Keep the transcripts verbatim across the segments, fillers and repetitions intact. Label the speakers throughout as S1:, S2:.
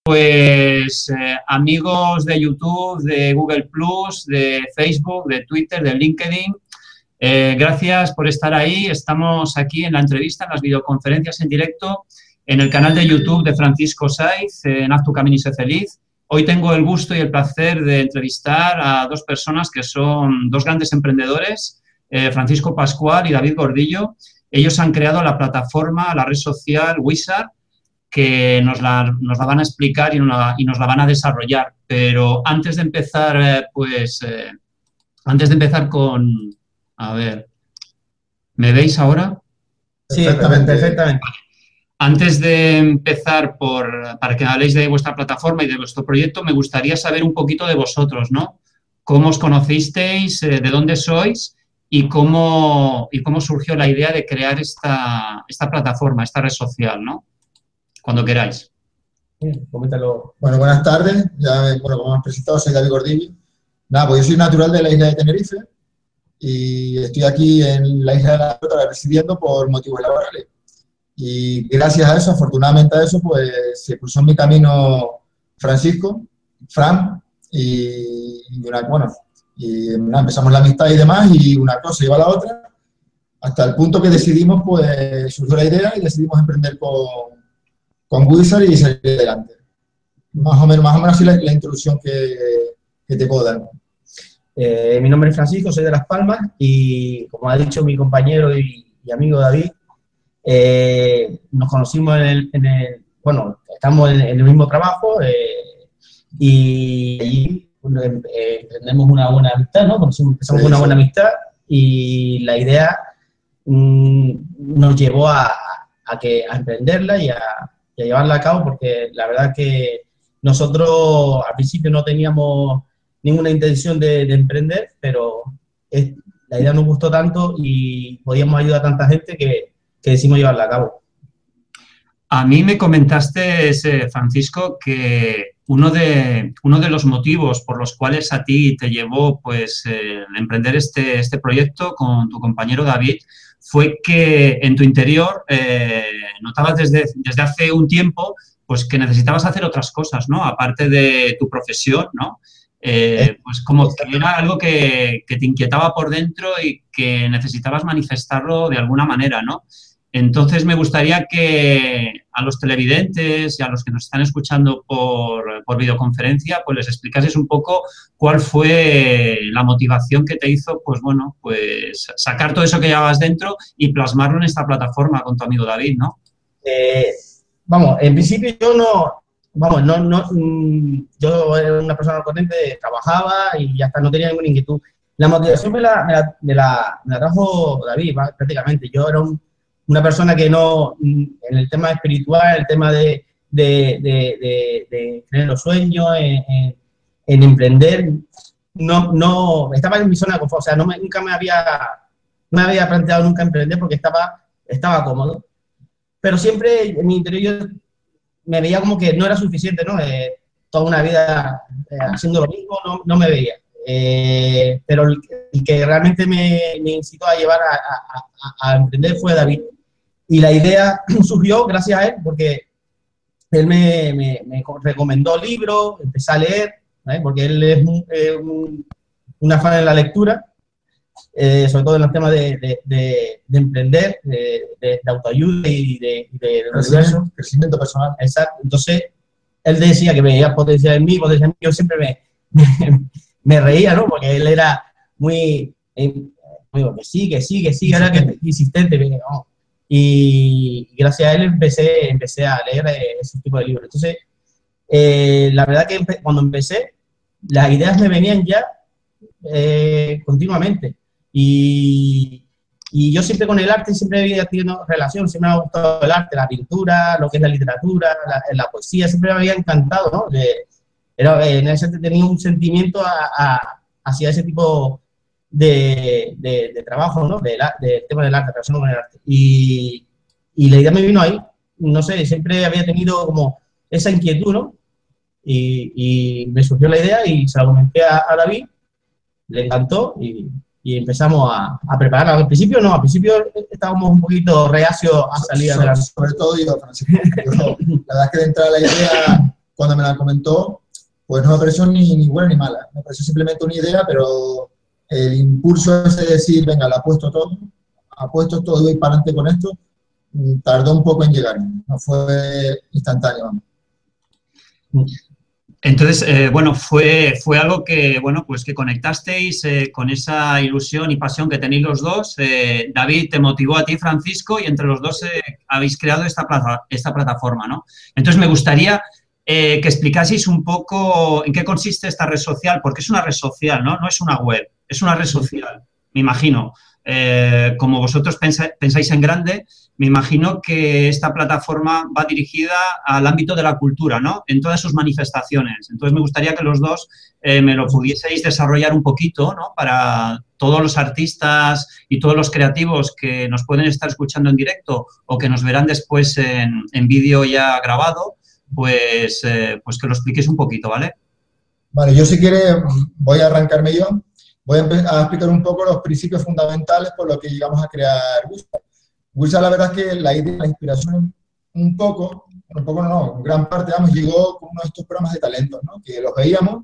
S1: Pues eh, amigos de YouTube, de Google Plus, de Facebook, de Twitter, de LinkedIn, eh, gracias por estar ahí. Estamos aquí en la entrevista, en las videoconferencias en directo, en el canal de YouTube de Francisco Saiz, en Haz tu camino y sé feliz. Hoy tengo el gusto y el placer de entrevistar a dos personas que son dos grandes emprendedores, eh, Francisco Pascual y David Gordillo. Ellos han creado la plataforma, la red social Wizard, que nos la, nos la van a explicar y nos la, y nos la van a desarrollar. Pero antes de empezar, eh, pues, eh, antes de empezar con, a ver, ¿me veis ahora?
S2: Sí, perfectamente, perfectamente.
S1: Antes de empezar por, para que habléis de vuestra plataforma y de vuestro proyecto, me gustaría saber un poquito de vosotros, ¿no? ¿Cómo os conocisteis? Eh, ¿De dónde sois? Y cómo, y cómo surgió la idea de crear esta, esta plataforma, esta red social, ¿no? Cuando queráis.
S2: Sí, coméntalo. Bueno, buenas tardes. Ya, bueno, como hemos presentado, soy David Gordillo. Nada, pues yo soy natural de la isla de Tenerife y estoy aquí en la isla de La Rota residiendo por motivos laborales. Y gracias a eso, afortunadamente a eso, pues se cruzó en mi camino Francisco, Fran, y, y una, bueno, y nada, empezamos la amistad y demás, y una cosa lleva a la otra, hasta el punto que decidimos, pues surgió la idea y decidimos emprender con con Wizard y salir adelante. Más o menos, más o menos así la, la introducción que, que te puedo dar.
S3: Eh, mi nombre es Francisco, soy de Las Palmas y, como ha dicho mi compañero y, y amigo David, eh, nos conocimos en el, en el, bueno, estamos en, en el mismo trabajo eh, y allí eh, tenemos una buena amistad, ¿no? Conocimos, empezamos sí, una buena amistad y la idea mmm, nos llevó a, a, que, a emprenderla y a y a llevarla a cabo, porque la verdad que nosotros al principio no teníamos ninguna intención de, de emprender, pero es, la idea nos gustó tanto y podíamos ayudar a tanta gente que, que decidimos llevarla a cabo.
S1: A mí me comentaste, ese, Francisco, que uno de, uno de los motivos por los cuales a ti te llevó pues, eh, emprender este, este proyecto con tu compañero David fue que en tu interior eh, notabas desde, desde hace un tiempo pues, que necesitabas hacer otras cosas, ¿no? Aparte de tu profesión, ¿no? Eh, pues como que era algo que, que te inquietaba por dentro y que necesitabas manifestarlo de alguna manera, ¿no? Entonces, me gustaría que a los televidentes y a los que nos están escuchando por, por videoconferencia, pues les explicases un poco cuál fue la motivación que te hizo, pues bueno, pues sacar todo eso que llevabas dentro y plasmarlo en esta plataforma con tu amigo David, ¿no?
S3: Eh, vamos, en principio yo no, vamos, no, no, yo era una persona corriente, trabajaba y ya está, no tenía ninguna inquietud. La motivación me la, me la, me la, me la trajo David, prácticamente. Yo era un una persona que no, en el tema espiritual, el tema de, de, de, de, de creer los sueños, en, en, en emprender, no, no, estaba en mi zona de confort, o sea, no me, nunca me había, no me había planteado nunca emprender porque estaba, estaba cómodo. Pero siempre en mi interior yo me veía como que no era suficiente, ¿no? Eh, toda una vida eh, haciendo lo mismo, no, no me veía. Eh, pero el, el que realmente me, me incitó a llevar a, a, a, a emprender fue David. Y la idea surgió gracias a él, porque él me, me, me recomendó libros, empecé a leer, ¿eh? Porque él es un, eh, un, un afán en la lectura, eh, sobre todo en los temas de, de, de, de emprender, de, de, de autoayuda y de, de, de
S2: crecimiento, crecimiento personal.
S3: Exacto. Entonces, él decía que veía potencial en mí, potencial en mí, yo siempre me, me, me reía, ¿no? Porque él era muy, eh, digo, que sí, que sí, que sí, era que insistente, ¿no? Y gracias a él empecé, empecé a leer ese tipo de libros. Entonces, eh, la verdad que empe cuando empecé, las ideas me venían ya eh, continuamente. Y, y yo siempre con el arte siempre había tenido relación, siempre me ha gustado el arte, la pintura, lo que es la literatura, la, la poesía, siempre me había encantado, ¿no? De, era, en ese tenía un sentimiento a, a, hacia ese tipo De, de, de trabajo, ¿no? Del de tema del arte, relación con el arte. Y, y la idea me vino ahí, no sé, siempre había tenido como esa inquietud, ¿no? Y, y me surgió la idea y se la comenté a, a David, le encantó y, y empezamos a, a prepararla. Al principio no, al principio estábamos un poquito reacios a salir
S2: sobre,
S3: adelante.
S2: Sobre todo yo, Francisco. Yo, la verdad es que de entrada la idea cuando me la comentó, pues no me pareció ni, ni buena ni mala. Me pareció simplemente una idea, pero el impulso ese de decir, venga, la apuesto todo, apuesto todo y voy para adelante con esto, tardó un poco en llegar. No fue instantáneo, vamos.
S1: Entonces, eh, bueno, fue, fue algo que, bueno, pues que conectasteis eh, con esa ilusión y pasión que tenéis los dos. Eh, David te motivó a ti, Francisco, y entre los dos eh, habéis creado esta, plata, esta plataforma, ¿no? Entonces, me gustaría eh, que explicaseis un poco en qué consiste esta red social, porque es una red social, ¿no? No es una web, es una red social, me imagino. Eh, como vosotros pensa, pensáis en grande, me imagino que esta plataforma va dirigida al ámbito de la cultura, ¿no? En todas sus manifestaciones. Entonces, me gustaría que los dos eh, me lo pudieseis desarrollar un poquito, ¿no? Para todos los artistas y todos los creativos que nos pueden estar escuchando en directo o que nos verán después en, en vídeo ya grabado, pues, eh, pues que lo expliquéis un poquito, ¿vale?
S2: Vale, yo si quiere voy a arrancarme yo. Voy a, a explicar un poco los principios fundamentales por los que llegamos a crear Wisa. Wisa, la verdad es que la idea, la inspiración un poco, un poco no, en gran parte, vamos, llegó con uno de estos programas de talentos, ¿no? Que los veíamos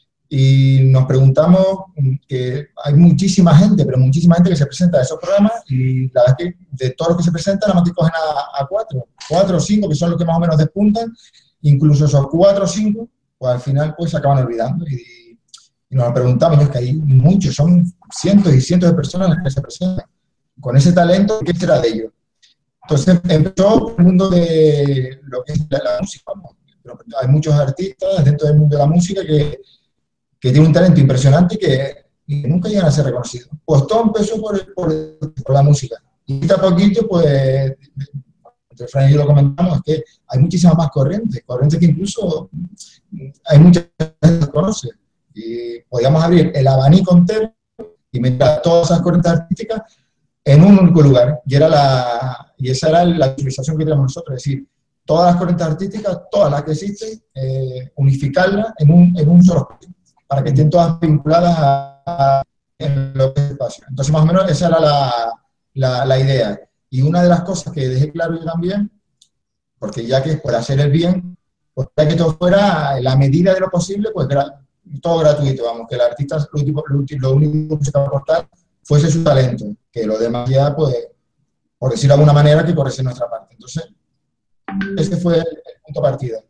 S2: y nos preguntamos que hay muchísima gente, pero muchísima gente que se presenta a esos programas y la verdad es que de todos los que se presentan, nada más que cogen a, a cuatro, cuatro o cinco, que son los que más o menos despuntan, incluso esos cuatro o cinco, pues al final pues se acaban olvidando y Y nos preguntamos, es que hay muchos, son cientos y cientos de personas las que se presentan con ese talento, ¿qué será de ellos? Entonces empezó el mundo de lo que es la, la música. Hay muchos artistas dentro del mundo de la música que, que tienen un talento impresionante y que, y que nunca llegan a ser reconocidos. Pues todo empezó por, por, por la música. Y poquito a poquito, pues, entre Fran y yo lo comentamos, es que hay muchísimas más corrientes, corrientes que incluso hay mucha gente que conoce. Y podíamos abrir el abanico entero y meter a todas esas corrientes artísticas en un único lugar. Y, era la, y esa era la utilización que teníamos nosotros, es decir, todas las corrientes artísticas, todas las que existen, eh, unificarlas en un, en un solo espacio, para que estén todas vinculadas a, a en lo que es el espacio. Entonces, más o menos, esa era la, la, la idea. Y una de las cosas que dejé claro yo también, porque ya que es por hacer el bien, pues para que todo fuera, en la medida de lo posible, pues todo gratuito, vamos, que el artista lo, lo, lo único que se va a aportar fuese su talento, que lo demás ya, pues, por decirlo de alguna manera, que corriese nuestra parte. Entonces, este fue el, el punto de partida.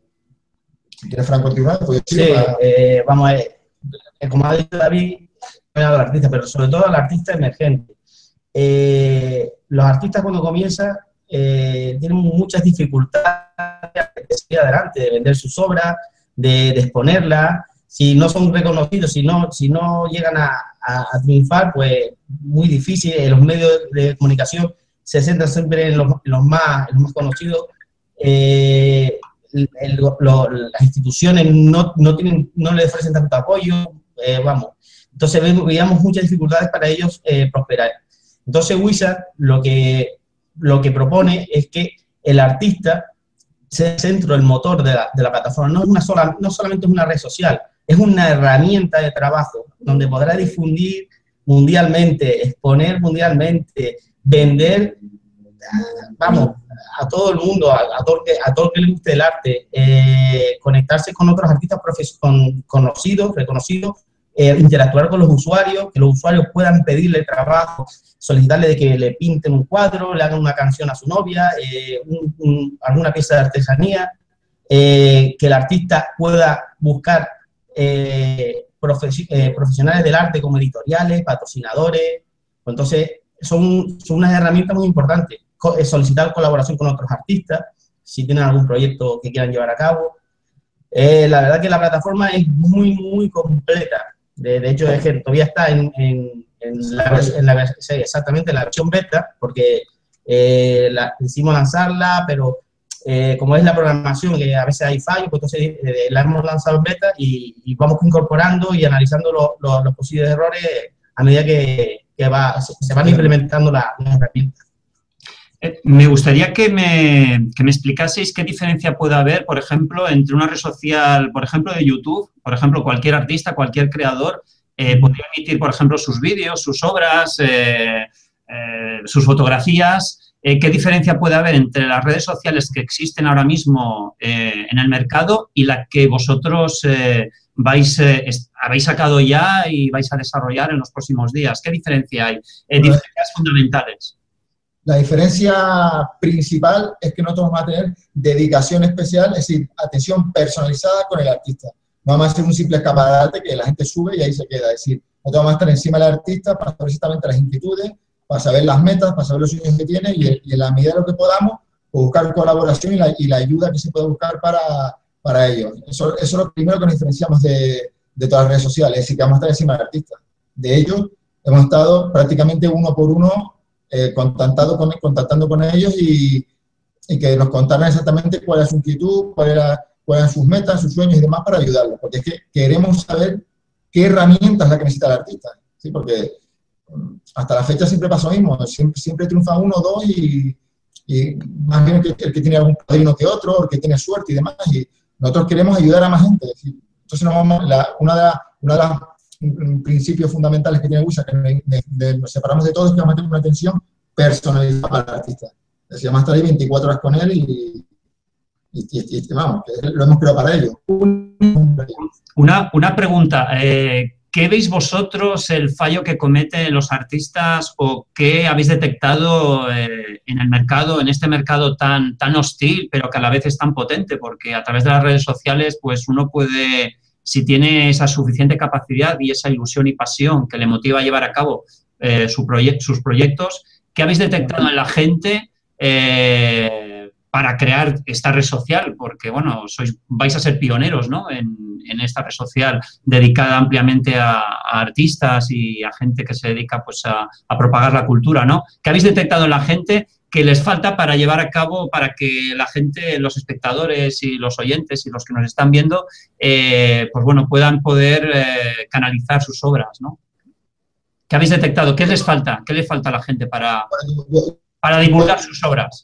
S2: Si quieres, Fran, continuar, pues
S3: sí, para... eh, vamos a ver, como ha dicho David, al artista, pero sobre todo al artista emergente. Eh, los artistas cuando comienzan eh, tienen muchas dificultades de seguir adelante, de vender sus obras, de, de exponerlas. Si no son reconocidos, si no, si no llegan a, a, a triunfar, pues muy difícil. Los medios de comunicación se centran siempre en los, en los, más, en los más conocidos. Eh, el, el, lo, las instituciones no, no, tienen, no le ofrecen tanto apoyo, eh, vamos. Entonces veíamos muchas dificultades para ellos eh, prosperar. Entonces Wisa lo que, lo que propone es que el artista sea el centro, el motor de la, de la plataforma. No, es una sola, no solamente es una red social, es una herramienta de trabajo donde podrá difundir mundialmente, exponer mundialmente, vender, vamos, a todo el mundo, a, a, todo, a todo el que le guste el arte, eh, conectarse con otros artistas con, conocidos, reconocidos, eh, interactuar con los usuarios, que los usuarios puedan pedirle trabajo, solicitarle de que le pinten un cuadro, le hagan una canción a su novia, eh, un, un, alguna pieza de artesanía, eh, que el artista pueda buscar eh, profe eh, profesionales del arte como editoriales, patrocinadores. Entonces, son, son unas herramientas muy importantes. Co eh, solicitar colaboración con otros artistas, si tienen algún proyecto que quieran llevar a cabo. Eh, la verdad que la plataforma es muy, muy completa. De, de hecho, es que todavía está en, en, en, la, en la, sí, exactamente en la versión beta, porque eh, la, decidimos lanzarla, pero eh, como es la programación, que a veces hay fallos, pues entonces eh, la hemos lanzado en beta y, y vamos incorporando y analizando lo, lo, los posibles errores a medida que, que va, se, se van implementando las la herramientas.
S1: Eh, me gustaría que me, que me explicaseis qué diferencia puede haber, por ejemplo, entre una red social, por ejemplo, de YouTube, por ejemplo, cualquier artista, cualquier creador, eh, podría emitir, por ejemplo, sus vídeos, sus obras, eh, eh, sus fotografías, eh, ¿qué diferencia puede haber entre las redes sociales que existen ahora mismo eh, en el mercado y la que vosotros eh, vais, eh, habéis sacado ya y vais a desarrollar en los próximos días? ¿Qué diferencia hay? Eh, diferencias fundamentales.
S2: La diferencia principal es que nosotros vamos a tener dedicación especial, es decir, atención personalizada con el artista. No vamos a hacer un simple escaparate que la gente sube y ahí se queda. Es decir, nosotros vamos a estar encima del artista para saber exactamente las inquietudes, para saber las metas, para saber los sueños que tiene y, y en la medida de lo que podamos, pues buscar colaboración y la, y la ayuda que se puede buscar para, para ellos. Eso, eso es lo primero que nos diferenciamos de, de todas las redes sociales, es decir, que vamos a estar encima del artista. De ellos hemos estado prácticamente uno por uno eh, contactando, con, contactando con ellos y, y que nos contaran exactamente cuál es su inquietud, cuál era, cuáles eran sus metas, sus sueños y demás para ayudarlos. Porque es que queremos saber qué herramientas es la que necesita el artista, ¿sí? Porque hasta la fecha siempre pasa lo mismo, siempre, siempre triunfa uno o dos y, y más bien el que, el que tiene algún padrino que otro, el que tiene suerte y demás, y nosotros queremos ayudar a más gente. Entonces nos vamos, la, una de las una de las principios fundamentales que tiene Wishart, que de, de, de, nos separamos de todos, es que vamos a tener una atención personalizada para el artista. Es decir, vamos a estar ahí veinticuatro horas con él y, y, y, y vamos, que lo hemos creado para ello.
S1: Una, una pregunta, eh, ¿qué veis vosotros el fallo que cometen los artistas o qué habéis detectado eh, en el mercado, en este mercado tan, tan hostil, pero que a la vez es tan potente? Porque a través de las redes sociales, pues uno puede, si tiene esa suficiente capacidad y esa ilusión y pasión que le motiva a llevar a cabo eh, su proye- sus proyectos, ¿qué habéis detectado en la gente eh, para crear esta red social? Porque, bueno, sois, vais a ser pioneros, ¿no?, en, en esta red social dedicada ampliamente a, a artistas y a gente que se dedica, pues, a, a propagar la cultura, ¿no? ¿Qué habéis detectado en la gente que les falta para llevar a cabo, para que la gente, los espectadores y los oyentes y los que nos están viendo, eh, pues, bueno, puedan poder eh, canalizar sus obras, ¿no? ¿Qué habéis detectado? ¿Qué les falta? ¿Qué le falta a la gente para, para divulgar sus obras?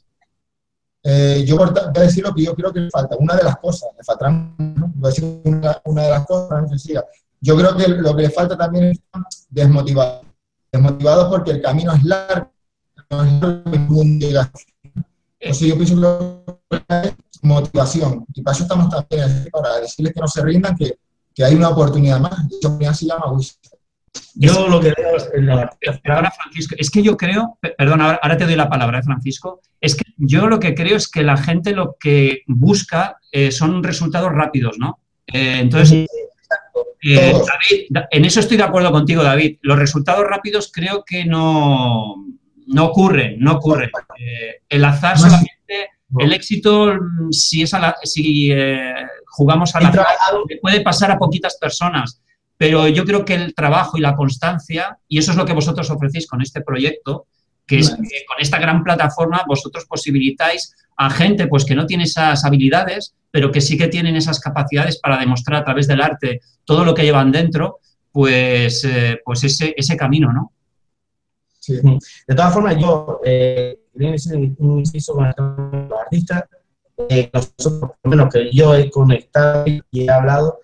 S2: Eh, yo voy a decir lo que yo creo que le falta. Una de las cosas, le faltarán, ¿no? Voy a decir una, una de las cosas, no sencilla. Yo creo que lo que le falta también es desmotivados. Desmotivados porque el camino es largo, no es largo y ningún llega. Entonces yo pienso que es motivación. Y para eso estamos también, para decirles que no se rindan, que, que hay una oportunidad más. Esa oportunidad se llama Wishart.
S3: Yo lo que veo es... La...
S1: Ahora, Francisco, es que yo creo, perdón, ahora, ahora te doy la palabra, ¿eh, Francisco? Es que yo lo que creo es que la gente lo que busca eh, son resultados rápidos, ¿no? Eh, entonces, eh, David, en eso estoy de acuerdo contigo, David. Los resultados rápidos creo que no, no ocurren, no ocurren. Eh, el azar solamente, el éxito, si, es a la, si eh, jugamos al azar, puede pasar a poquitas personas. Pero yo creo que el trabajo y la constancia, y eso es lo que vosotros ofrecéis con este proyecto, que es que con esta gran plataforma vosotros posibilitáis a gente, pues, que no tiene esas habilidades, pero que sí que tienen esas capacidades para demostrar a través del arte todo lo que llevan dentro, pues, eh, pues ese, ese camino, ¿no?
S3: Sí. De todas formas, yo, eh, un inciso con los artistas, eh, nosotros, por lo menos que yo he conectado y he hablado,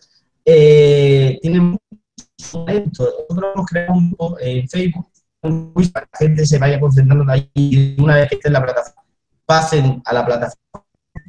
S3: Eh, tienen mucho talento. Nosotros hemos creado un grupo en Facebook para que la gente se vaya concentrando ahí y una vez que esté en la plataforma, pasen a la plataforma.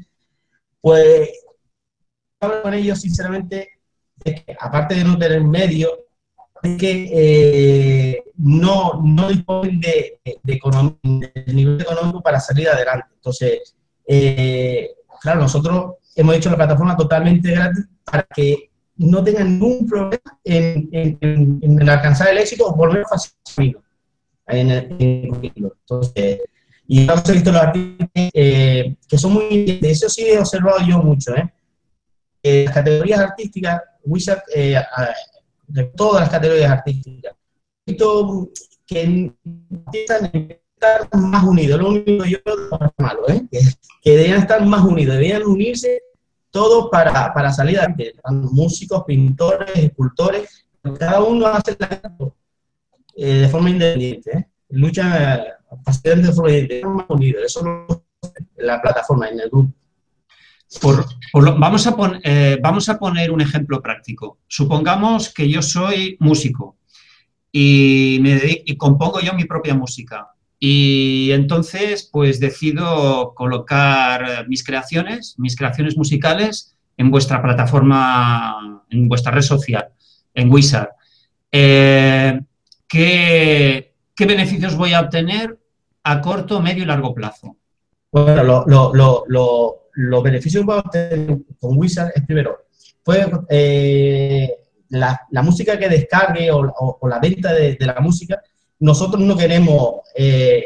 S3: Pues, hablo con ellos sinceramente, de que, aparte de no tener medios, es que eh, no, no disponen de, de, de, economía, de nivel económico para salir adelante. Entonces, eh, claro, nosotros hemos hecho la plataforma totalmente gratis para que no tengan ningún problema en, en, en, en alcanzar el éxito o por lo menos fácil en el Entonces, y hemos visto los artistas eh, que son muy, de eso sí he observado yo mucho, ¿eh? Eh, las categorías artísticas, Wishart, eh, de todas las categorías artísticas, he visto que empiezan a estar más unidos. Lo único que yo veo es malo, ¿eh? que, que deberían estar más unidos, deberían unirse todos para, para salir adelante, músicos, pintores, escultores, cada uno hace la, eh, de forma independiente, ¿eh? Luchan de forma independiente, eso no es la plataforma, en el grupo.
S1: Por, por lo, vamos, a pon, eh, vamos a poner un ejemplo práctico. Supongamos que yo soy músico y, me dedico, y compongo yo mi propia música. Y entonces, pues decido colocar mis creaciones, mis creaciones musicales en vuestra plataforma, en vuestra red social, en Wizard. Eh, ¿qué, ¿Qué beneficios voy a obtener a corto, medio y largo plazo?
S3: Bueno, lo, lo, lo, lo, los beneficios que vamos a tener con Wizard es primero, pues, eh, la, la música que descargue o, o, o la venta de, de la música, nosotros no queremos eh,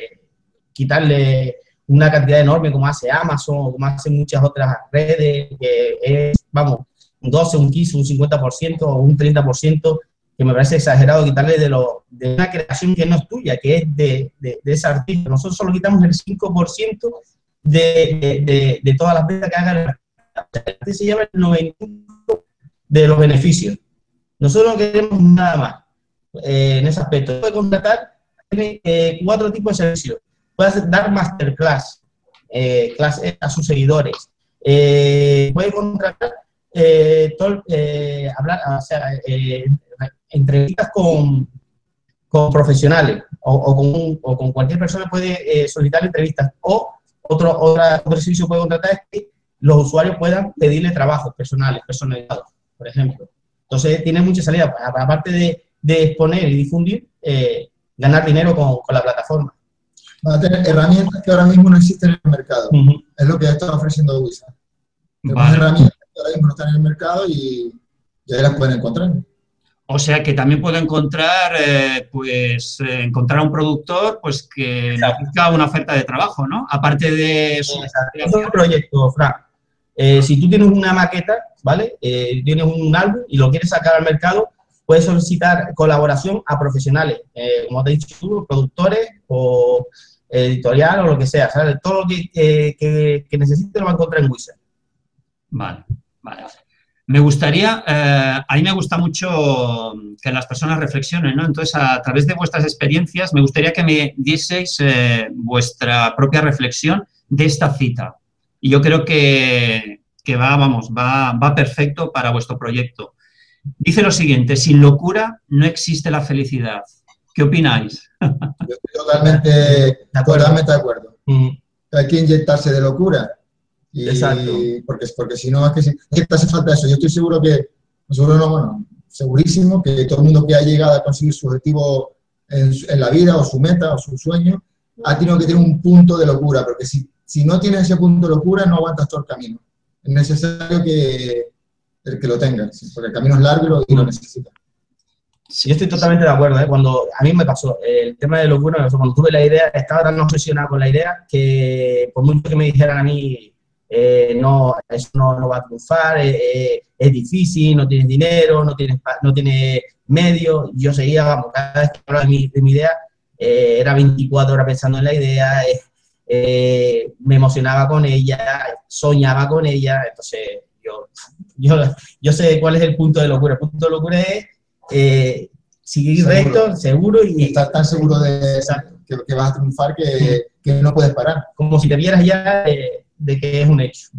S3: quitarle una cantidad enorme como hace Amazon o como hacen muchas otras redes, que es, vamos, un doce, un quince, un cincuenta por ciento o un treinta por ciento, que me parece exagerado quitarle de, lo, de una creación que no es tuya, que es de, de, de ese artista. Nosotros solo quitamos el cinco por ciento de, de, de, de todas las ventas que haga el artista. Se lleva el noventa por ciento de los beneficios. Nosotros no queremos nada más eh, en ese aspecto. Puede contratar tiene, eh, cuatro tipos de servicios. Puede hacer, dar masterclass eh, class a sus seguidores. Eh, puede contratar, eh, todo, eh, hablar, o sea, eh, entrevistas con, con profesionales o, o, con, o con cualquier persona puede eh, solicitar entrevistas. O otro, otra, otro servicio que puede contratar es que los usuarios puedan pedirle trabajos personales, personalizados, por ejemplo. Entonces, tiene mucha salida. Aparte de, de exponer y difundir, eh, ganar dinero con, con la plataforma.
S2: Va a tener herramientas que ahora mismo no existen en el mercado.
S3: Uh-huh.
S2: Es lo que está ofreciendo Wizard. Tenemos
S1: Vale.
S2: herramientas que ahora mismo no están en el mercado y ya las pueden encontrar.
S1: O sea que también puedo encontrar, eh, pues, eh, encontrar a un productor, pues, que necesita una oferta de trabajo, ¿no? Aparte de su...
S3: Es un proyecto, Fran. Eh, si tú tienes una maqueta, ¿vale? Eh, tienes un álbum y lo quieres sacar al mercado, puedes solicitar colaboración a profesionales, eh, como te he dicho tú, productores o editorial o lo que sea, ¿sabes? Todo lo que, eh, que, que necesites lo va a encontrar en Wizard.
S1: Vale, vale. Me gustaría, eh, a mí me gusta mucho que las personas reflexionen, ¿no? Entonces, a través de vuestras experiencias, me gustaría que me dieseis eh, vuestra propia reflexión de esta cita. Y yo creo que, que va, vamos, va, va perfecto para vuestro proyecto. Dice lo siguiente: sin locura no existe la felicidad. ¿Qué opináis?
S2: Yo estoy totalmente de acuerdo. Totalmente de acuerdo.
S3: Mm.
S2: Hay que inyectarse de locura. Y
S3: Exacto.
S2: Porque, porque si no, es que, es que te hace falta eso. Yo estoy seguro que, seguro no, bueno, segurísimo que todo el mundo que ha llegado a conseguir su objetivo en, en la vida, o su meta, o su sueño, ha tenido que tener un punto de locura. Porque si, si no tienes ese punto de locura, no aguantas todo el camino. Es necesario que, que lo tengas, porque el camino es largo y lo, y lo necesitas.
S3: Sí, yo estoy totalmente de acuerdo, ¿eh? Cuando a mí me pasó eh, el tema de locura, cuando tuve la idea, estaba tan obsesionado con la idea que por mucho que me dijeran a mí, eh, no, eso no, no va a triunfar, eh, eh, es difícil, no tienes dinero, no tienes, no tienes medios, yo seguía, vamos, cada vez que hablaba de mi, de mi idea, eh, era veinticuatro horas pensando en la idea, eh, eh, me emocionaba con ella, soñaba con ella, entonces yo, yo, yo sé cuál es el punto de locura. El punto de locura es eh, seguir seguro. recto, seguro y...
S2: Estar tan seguro de que, que vas a triunfar que, que no puedes parar.
S3: Como si te vieras ya de, de que es un hecho.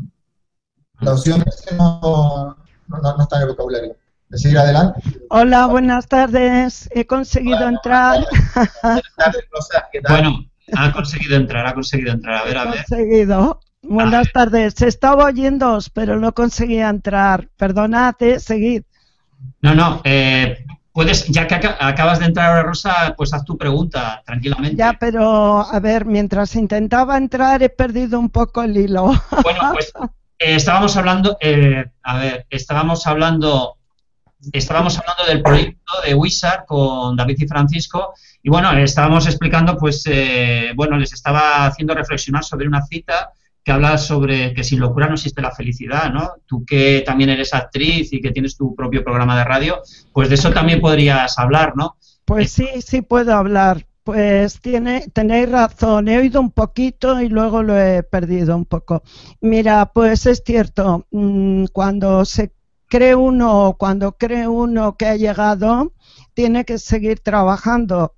S2: La opción es que no, no, no está en el vocabulario. De seguir adelante.
S4: Hola, buenas tardes. He conseguido Hola, entrar.
S3: Buenas tardes, Rosa. ¿Qué tal?
S1: Bueno, ha conseguido entrar, ha conseguido entrar. A ver, a ver.
S4: He conseguido. Buenas ah. tardes. Estaba oyéndoos, pero no conseguía entrar. Perdonad, eh, seguid.
S1: No, no, eh, puedes, ya que acabas de entrar ahora, Rosa, pues haz tu pregunta tranquilamente.
S4: Ya, pero a ver, mientras intentaba entrar he perdido un poco el hilo.
S1: Bueno, pues eh, estábamos hablando, eh, a ver, estábamos hablando, estábamos hablando del proyecto de Wizard con David y Francisco y bueno, estábamos explicando, pues, eh, bueno, les estaba haciendo reflexionar sobre una cita que habla sobre que sin locura no existe la felicidad, ¿no? Tú que también eres actriz y que tienes tu propio programa de radio, pues de eso también podrías hablar, ¿no?
S4: Pues sí, sí puedo hablar. Pues tiene, tenéis razón, he oído un poquito y luego lo he perdido un poco. Mira, pues es cierto, cuando se cree uno, cuando cree uno que ha llegado, tiene que seguir trabajando,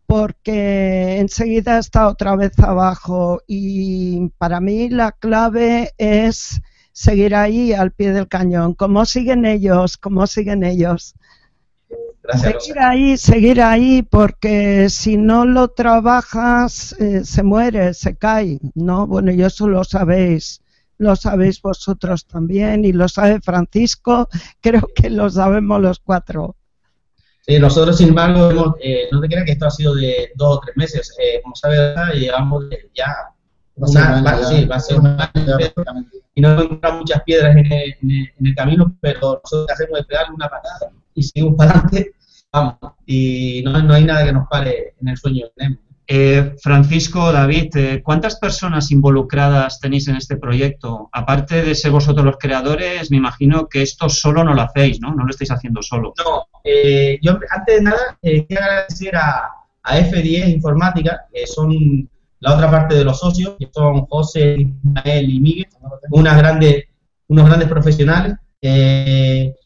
S4: porque enseguida está otra vez abajo y para mí la clave es seguir ahí al pie del cañón. ¿Cómo siguen ellos? ¿Cómo siguen ellos?
S3: Gracias.
S4: Seguir ahí, seguir ahí, porque si no lo trabajas, eh, se muere, se cae, ¿no? Bueno, y eso lo sabéis, lo sabéis vosotros también, y lo sabe Francisco, creo que lo sabemos los cuatro.
S3: Sí, nosotros, sin embargo, hemos, eh, no te creas que esto ha sido de dos o tres meses. Eh, como sabes, llevamos ya una, va, ya, sí, va a ser una y no encontramos muchas piedras en el, en, el, en el camino, pero nosotros lo que hacemos es pegarle una patada y seguimos para adelante, vamos, y no, no hay nada que nos pare en el sueño que tenemos.
S1: Eh, Francisco, David, eh, ¿cuántas personas involucradas tenéis en este proyecto? Aparte de ser vosotros los creadores, me imagino que esto solo no lo hacéis, ¿no? No lo estáis haciendo solo.
S3: No, eh, yo antes de nada eh, quiero agradecer a, a F diez Informática, que son la otra parte de los socios, que son José, Ismael y Miguel, unas grandes, unos grandes profesionales. Eh,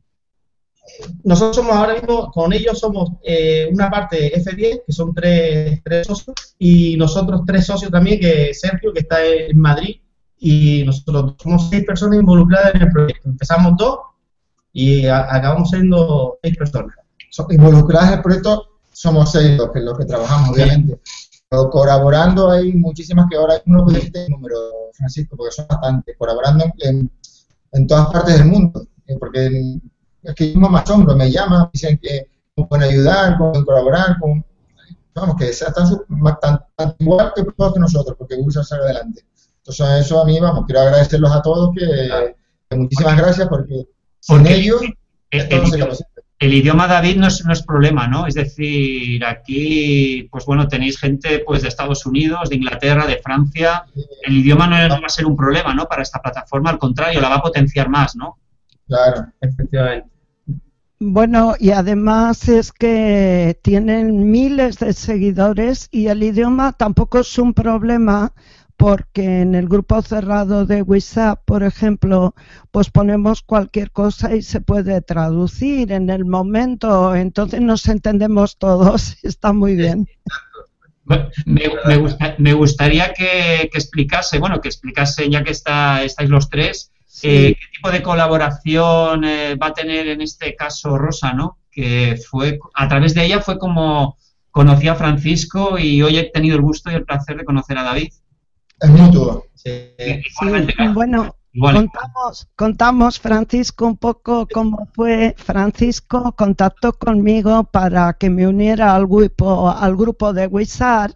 S3: Nosotros somos ahora mismo, con ellos somos eh, una parte de F diez, que son tres, tres socios, y nosotros tres socios también, que Sergio, que está en Madrid, y nosotros somos seis personas involucradas en el proyecto. Empezamos dos y a, acabamos siendo seis personas.
S2: Son involucradas en el proyecto somos seis los que, los que trabajamos, obviamente. Pero colaborando hay muchísimas que ahora no puede decirte el número, Francisco, porque son bastantes, colaborando en, en todas partes del mundo, porque... En, es que yo me asombro, me llaman, dicen que pueden ayudar, pueden colaborar, con, vamos, que están tan, tan igual que todos que nosotros, porque gusta salir adelante. Entonces, eso a mí, vamos, quiero agradecerlos a todos, que, que muchísimas gracias, porque sin ellos,
S1: el, el, idioma, el idioma, David, no es, no es problema, ¿no? Es decir, aquí, pues bueno, tenéis gente pues de Estados Unidos, de Inglaterra, de Francia. El idioma no va a ser un problema, ¿no? Para esta plataforma, al contrario, la va a potenciar más, ¿no?
S2: Claro,
S3: efectivamente.
S4: Bueno, y además es que tienen miles de seguidores y el idioma tampoco es un problema, porque en el grupo cerrado de WhatsApp, por ejemplo, pues ponemos cualquier cosa y se puede traducir en el momento, entonces nos entendemos todos, está muy bien.
S1: Me, me, gusta, me gustaría que, que explicase, bueno, que explicase, ya que está, estáis los tres, sí. eh, qué tipo de colaboración eh, va a tener en este caso Rosa, ¿no? Que fue, a través de ella fue como conocí a Francisco y hoy he tenido el gusto y el placer de conocer a David.
S2: Es mutuo.
S4: Sí, sí, bueno, Igual. contamos, contamos, Francisco, un poco cómo fue. Francisco contactó conmigo para que me uniera al grupo, al grupo de WhatsApp.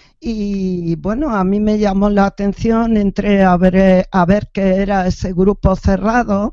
S4: Y bueno, a mí me llamó la atención, entré a ver, a ver qué era ese grupo cerrado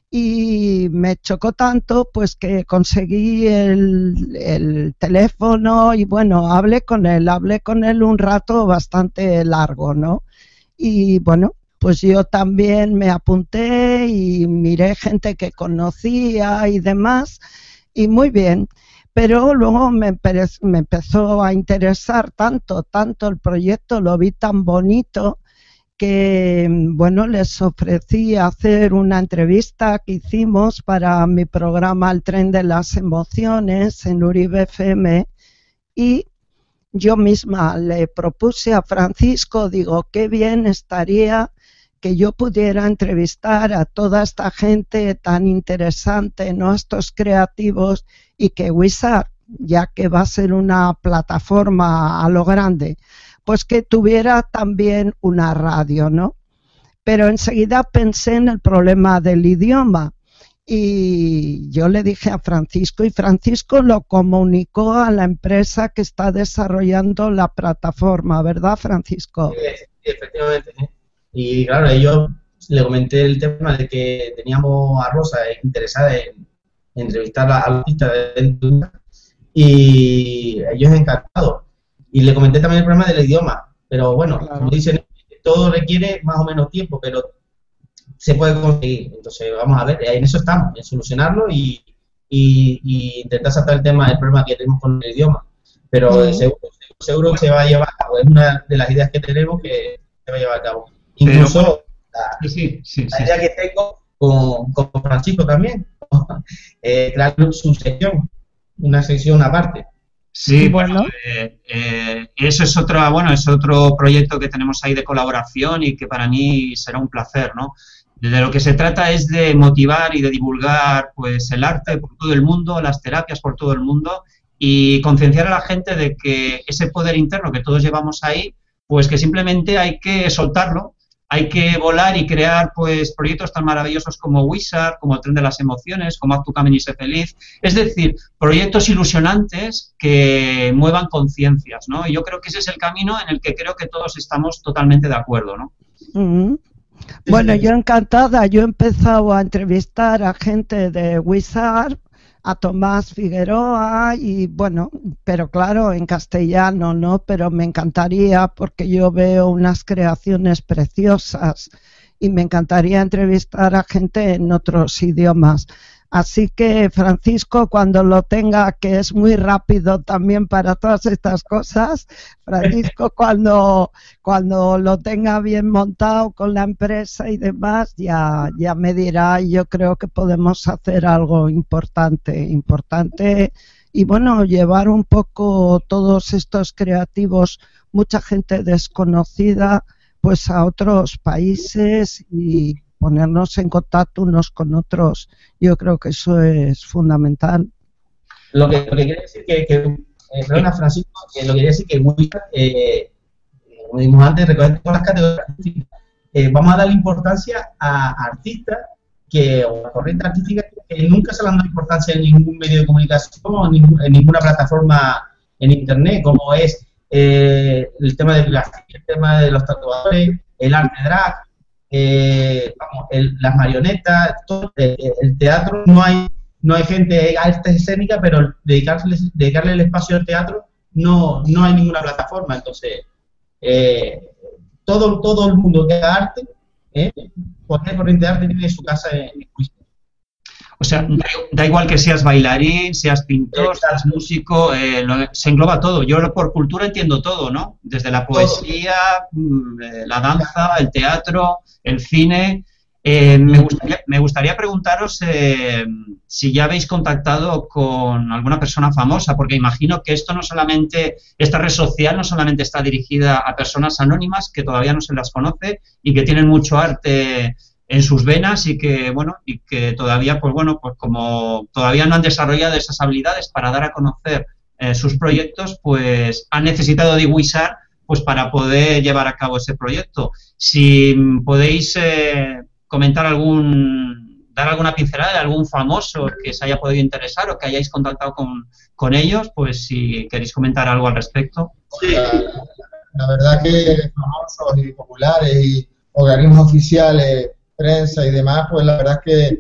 S4: y me chocó tanto pues que conseguí el, el teléfono y bueno, hablé con él, hablé con él un rato bastante largo, ¿no? Y bueno, pues yo también me apunté y miré gente que conocía y demás y muy bien. Pero luego me, me empezó a interesar tanto, tanto el proyecto, lo vi tan bonito que, bueno, les ofrecí hacer una entrevista que hicimos para mi programa El Tren de las Emociones en Uribe F M y yo misma le propuse a Francisco, digo, qué bien estaría que yo pudiera entrevistar a toda esta gente tan interesante, ¿no? Estos creativos y que WhatsApp, ya que va a ser una plataforma a lo grande, pues que tuviera también una radio, ¿no? Pero enseguida pensé en el problema del idioma y yo le dije a Francisco y Francisco lo comunicó a la empresa que está desarrollando la plataforma, ¿verdad, Francisco?
S3: Sí, efectivamente, ¿eh? Y claro, yo le comenté el tema de que teníamos a Rosa interesada en entrevistar a los artistas de y ellos encantados. Y le comenté también el problema del idioma, pero bueno, claro, como dicen, todo requiere más o menos tiempo, pero se puede conseguir. Entonces, vamos a ver, en eso estamos, en solucionarlo y, y, y intentar sacar el tema, el problema que tenemos con el idioma. Pero uh-huh. seguro, seguro que se va a llevar a cabo, es una de las ideas que tenemos que se va a llevar a cabo. Incluso
S1: pero,
S3: la,
S1: sí, sí,
S3: la
S1: sí,
S3: idea
S1: sí.
S3: que tengo con, con Francisco también, eh, crear su sección, una sección aparte.
S1: Sí, bueno, eh, eh, eso es otra, bueno, es otro proyecto que tenemos ahí de colaboración y que para mí será un placer, ¿no? De lo que se trata es de motivar y de divulgar pues el arte por todo el mundo, las terapias por todo el mundo y concienciar a la gente de que ese poder interno que todos llevamos ahí, pues que simplemente hay que soltarlo, hay que volar y crear pues proyectos tan maravillosos como Wizard, como el Tren de las Emociones, como Haz tu camino y sé feliz, es decir, proyectos ilusionantes que muevan conciencias, ¿no? Y yo creo que ese es el camino en el que creo que todos estamos totalmente de acuerdo, ¿no?
S4: Mm-hmm. Bueno, yo encantada, yo he empezado a entrevistar a gente de Wizard, a Tomás Figueroa y bueno, pero claro, en castellano, ¿no? Pero me encantaría porque yo veo unas creaciones preciosas y me encantaría entrevistar a gente en otros idiomas. Así que, Francisco, cuando lo tenga, que es muy rápido también para todas estas cosas, Francisco, cuando, cuando lo tenga bien montado con la empresa y demás, ya, ya me dirá, y yo creo que podemos hacer algo importante, importante, y bueno, llevar un poco todos estos creativos, mucha gente desconocida, pues a otros países y ponernos en contacto unos con otros. Yo creo que eso es fundamental.
S3: Lo que, lo que quiere decir que, que eh, perdona, Francisco, que lo que quiere decir que Wizard, eh, como dijimos antes, recoger todas las categorías artísticas, eh, vamos a darle importancia a artistas que, o a corrientes artísticas que nunca se le han dado importancia en ningún medio de comunicación o en, ningún, en ninguna plataforma en internet, como es eh, el tema del grafiti, el tema de los tatuadores, el arte drag, Eh, vamos, el, las marionetas, todo, el, el teatro, no hay no hay gente arte escénica, pero dedicarle, dedicarle el espacio al teatro no, no hay ninguna plataforma. Entonces, eh, todo, todo el mundo que haga arte, eh, cualquier corriente de arte tiene su casa en Wizard.
S1: O sea, da, da igual que seas bailarín, seas pintor, seas músico, eh, lo, se engloba todo. Yo por cultura entiendo todo, ¿no? Desde la poesía, eh, la danza, el teatro, el cine. Eh, me, gustaría, me gustaría preguntaros eh, si ya habéis contactado con alguna persona famosa, porque imagino que esto no solamente, esta red social no solamente está dirigida a personas anónimas que todavía no se las conoce y que tienen mucho arte en sus venas y que, bueno, y que todavía, pues bueno, pues como todavía no han desarrollado esas habilidades para dar a conocer eh, sus proyectos, pues han necesitado de Wizard pues para poder llevar a cabo ese proyecto. Si podéis eh, comentar algún, dar alguna pincelada de algún famoso que se haya podido interesar o que hayáis contactado con, con ellos, pues si queréis comentar algo al respecto.
S2: Sí. La, la verdad que famosos y populares y organismos oficiales, prensa y demás, pues la verdad es que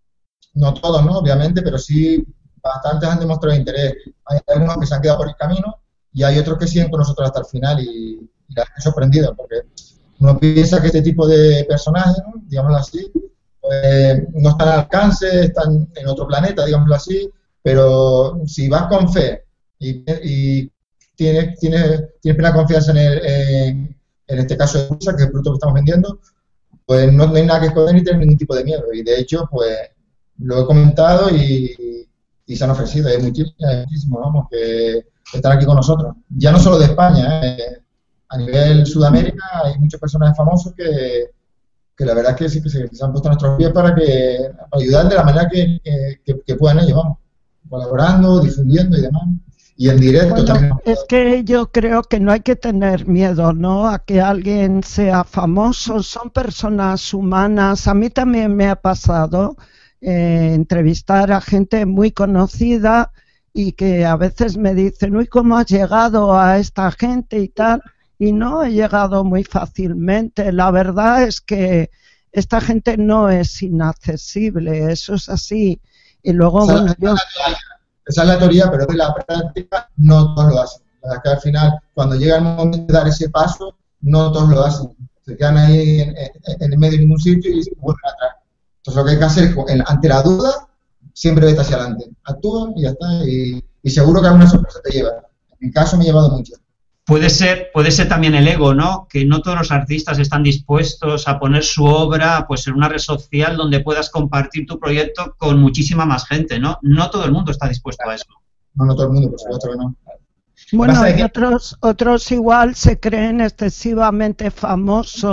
S2: no todos, ¿no? Obviamente, pero sí bastantes han demostrado interés. Hay algunos que se han quedado por el camino y hay otros que siguen con nosotros hasta el final y, y la han sorprendido, porque uno piensa que este tipo de personajes, ¿no? Digámoslo así, pues no están al alcance, están en otro planeta, digámoslo así, pero si vas con fe y, y tienes, tienes, tienes plena confianza en, el, en, en este caso de Wizard, que es el producto que estamos vendiendo, pues no, no hay nada que esconder ni tener ningún tipo de miedo. Y de hecho, pues lo he comentado y, y se han ofrecido. Hay muchísimo, muchísimo, vamos, que están aquí con nosotros. Ya no solo de España, ¿eh? A nivel Sudamérica hay muchos personajes famosos que, que la verdad es que sí que se, que se han puesto a nuestros pies para, que, para ayudar de la manera que, que, que puedan ellos, vamos, colaborando, difundiendo y demás. Y en directo
S4: bueno,
S2: también.
S4: Es que yo creo que no hay que tener miedo, ¿no?, a que alguien sea famoso. Son personas humanas. A mí también me ha pasado eh, entrevistar a gente muy conocida y que a veces me dicen, uy, ¿cómo has llegado a esta gente y tal? Y no he llegado muy fácilmente. La verdad es que esta gente no es inaccesible, eso es así. Y luego,
S2: esa,
S4: bueno, yo...
S2: esa es la teoría, pero en la práctica no todos lo hacen. La verdad es que al final, cuando llega el momento de dar ese paso, no todos lo hacen. Se quedan ahí en, en, en el medio de ningún sitio y vuelven atrás. Entonces lo que hay que hacer es, ante la duda, siempre vete hacia adelante. Actúa y ya está. Y, y seguro que alguna sorpresa te lleva. En mi caso me he llevado mucho.
S1: Puede ser, puede ser también el ego, ¿no? Que no todos los artistas están dispuestos a poner su obra pues en una red social donde puedas compartir tu proyecto con muchísima más gente, ¿no? No todo el mundo está dispuesto a eso.
S2: No, no todo el mundo, por supuesto que no.
S4: Bueno, y otros, otros igual se creen excesivamente famosos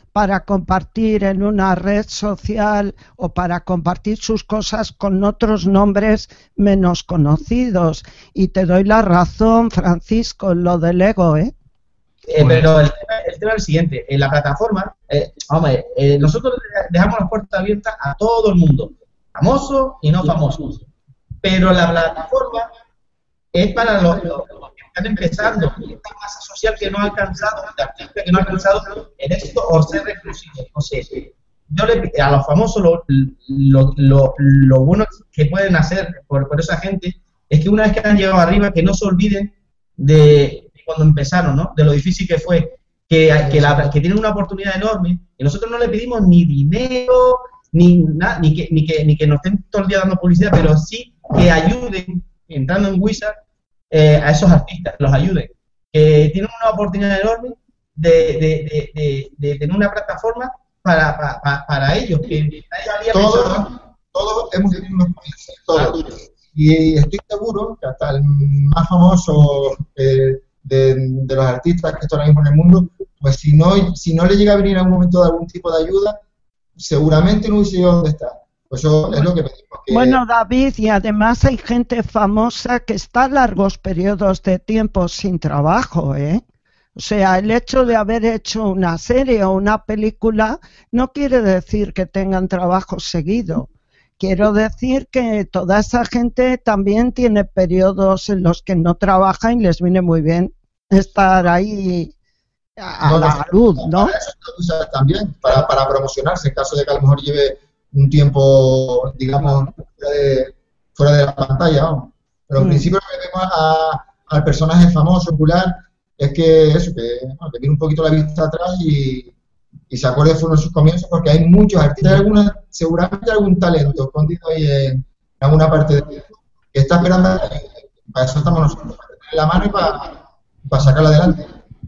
S4: para compartir en una red social o para compartir sus cosas con otros nombres menos conocidos. Y te doy la razón, Francisco, en lo del ego, ¿eh?
S3: Eh, pero el tema, el tema es el siguiente, en la plataforma, eh, vamos a ver, eh, nosotros dejamos las puertas abiertas a todo el mundo, famosos y no famosos, pero la plataforma es para los, los, los que están empezando, esta masa social que no ha alcanzado, de artistas que no ha alcanzado el éxito o ser exclusivos. Entonces, yo le, a los famosos lo, lo, lo, lo bueno que pueden hacer por, por esa gente es que una vez que han llegado arriba, que no se olviden de cuando empezaron, ¿no? De lo difícil que fue, que, que, la, que tienen una oportunidad enorme, y nosotros no le pedimos ni dinero, ni, na, ni, que, ni, que, ni que nos estén todo el día dando publicidad, pero sí que ayuden, entrando en Wizard, eh, a esos artistas, los ayuden, que tienen una oportunidad enorme de, de, de, de, de tener una plataforma para, para, para ellos, que
S2: todos, todos hemos tenido unos comienzos, todos, y estoy seguro que hasta el más famoso eh, De, de los artistas que están ahora mismo en el mundo, pues si no, si no le llega a venir a un momento de algún tipo de ayuda, seguramente no hubiese llegado donde está. Pues eso es lo que pedimos. Que...
S4: Bueno, David, y además hay gente famosa que está largos periodos de tiempo sin trabajo, ¿eh? O sea, el hecho de haber hecho una serie o una película no quiere decir que tengan trabajo seguido. Quiero decir que toda esa gente también tiene periodos en los que no trabaja y les viene muy bien estar ahí a no, la luz, ¿no?
S2: Para eso lo usas también, para, para promocionarse, en caso de que a lo mejor lleve un tiempo, digamos, fuera de, fuera de la pantalla, vamos. Pero en mm. principio lo que vemos a, al personaje famoso, popular, es que eso, que, bueno, que viene un poquito la vista atrás y... y se acuerde fueron sus comienzos, porque hay muchos artistas, alguna, seguramente algún talento escondido ahí en alguna parte de que está esperando, para eso estamos nosotros, para tener la mano y para, para sacarla adelante.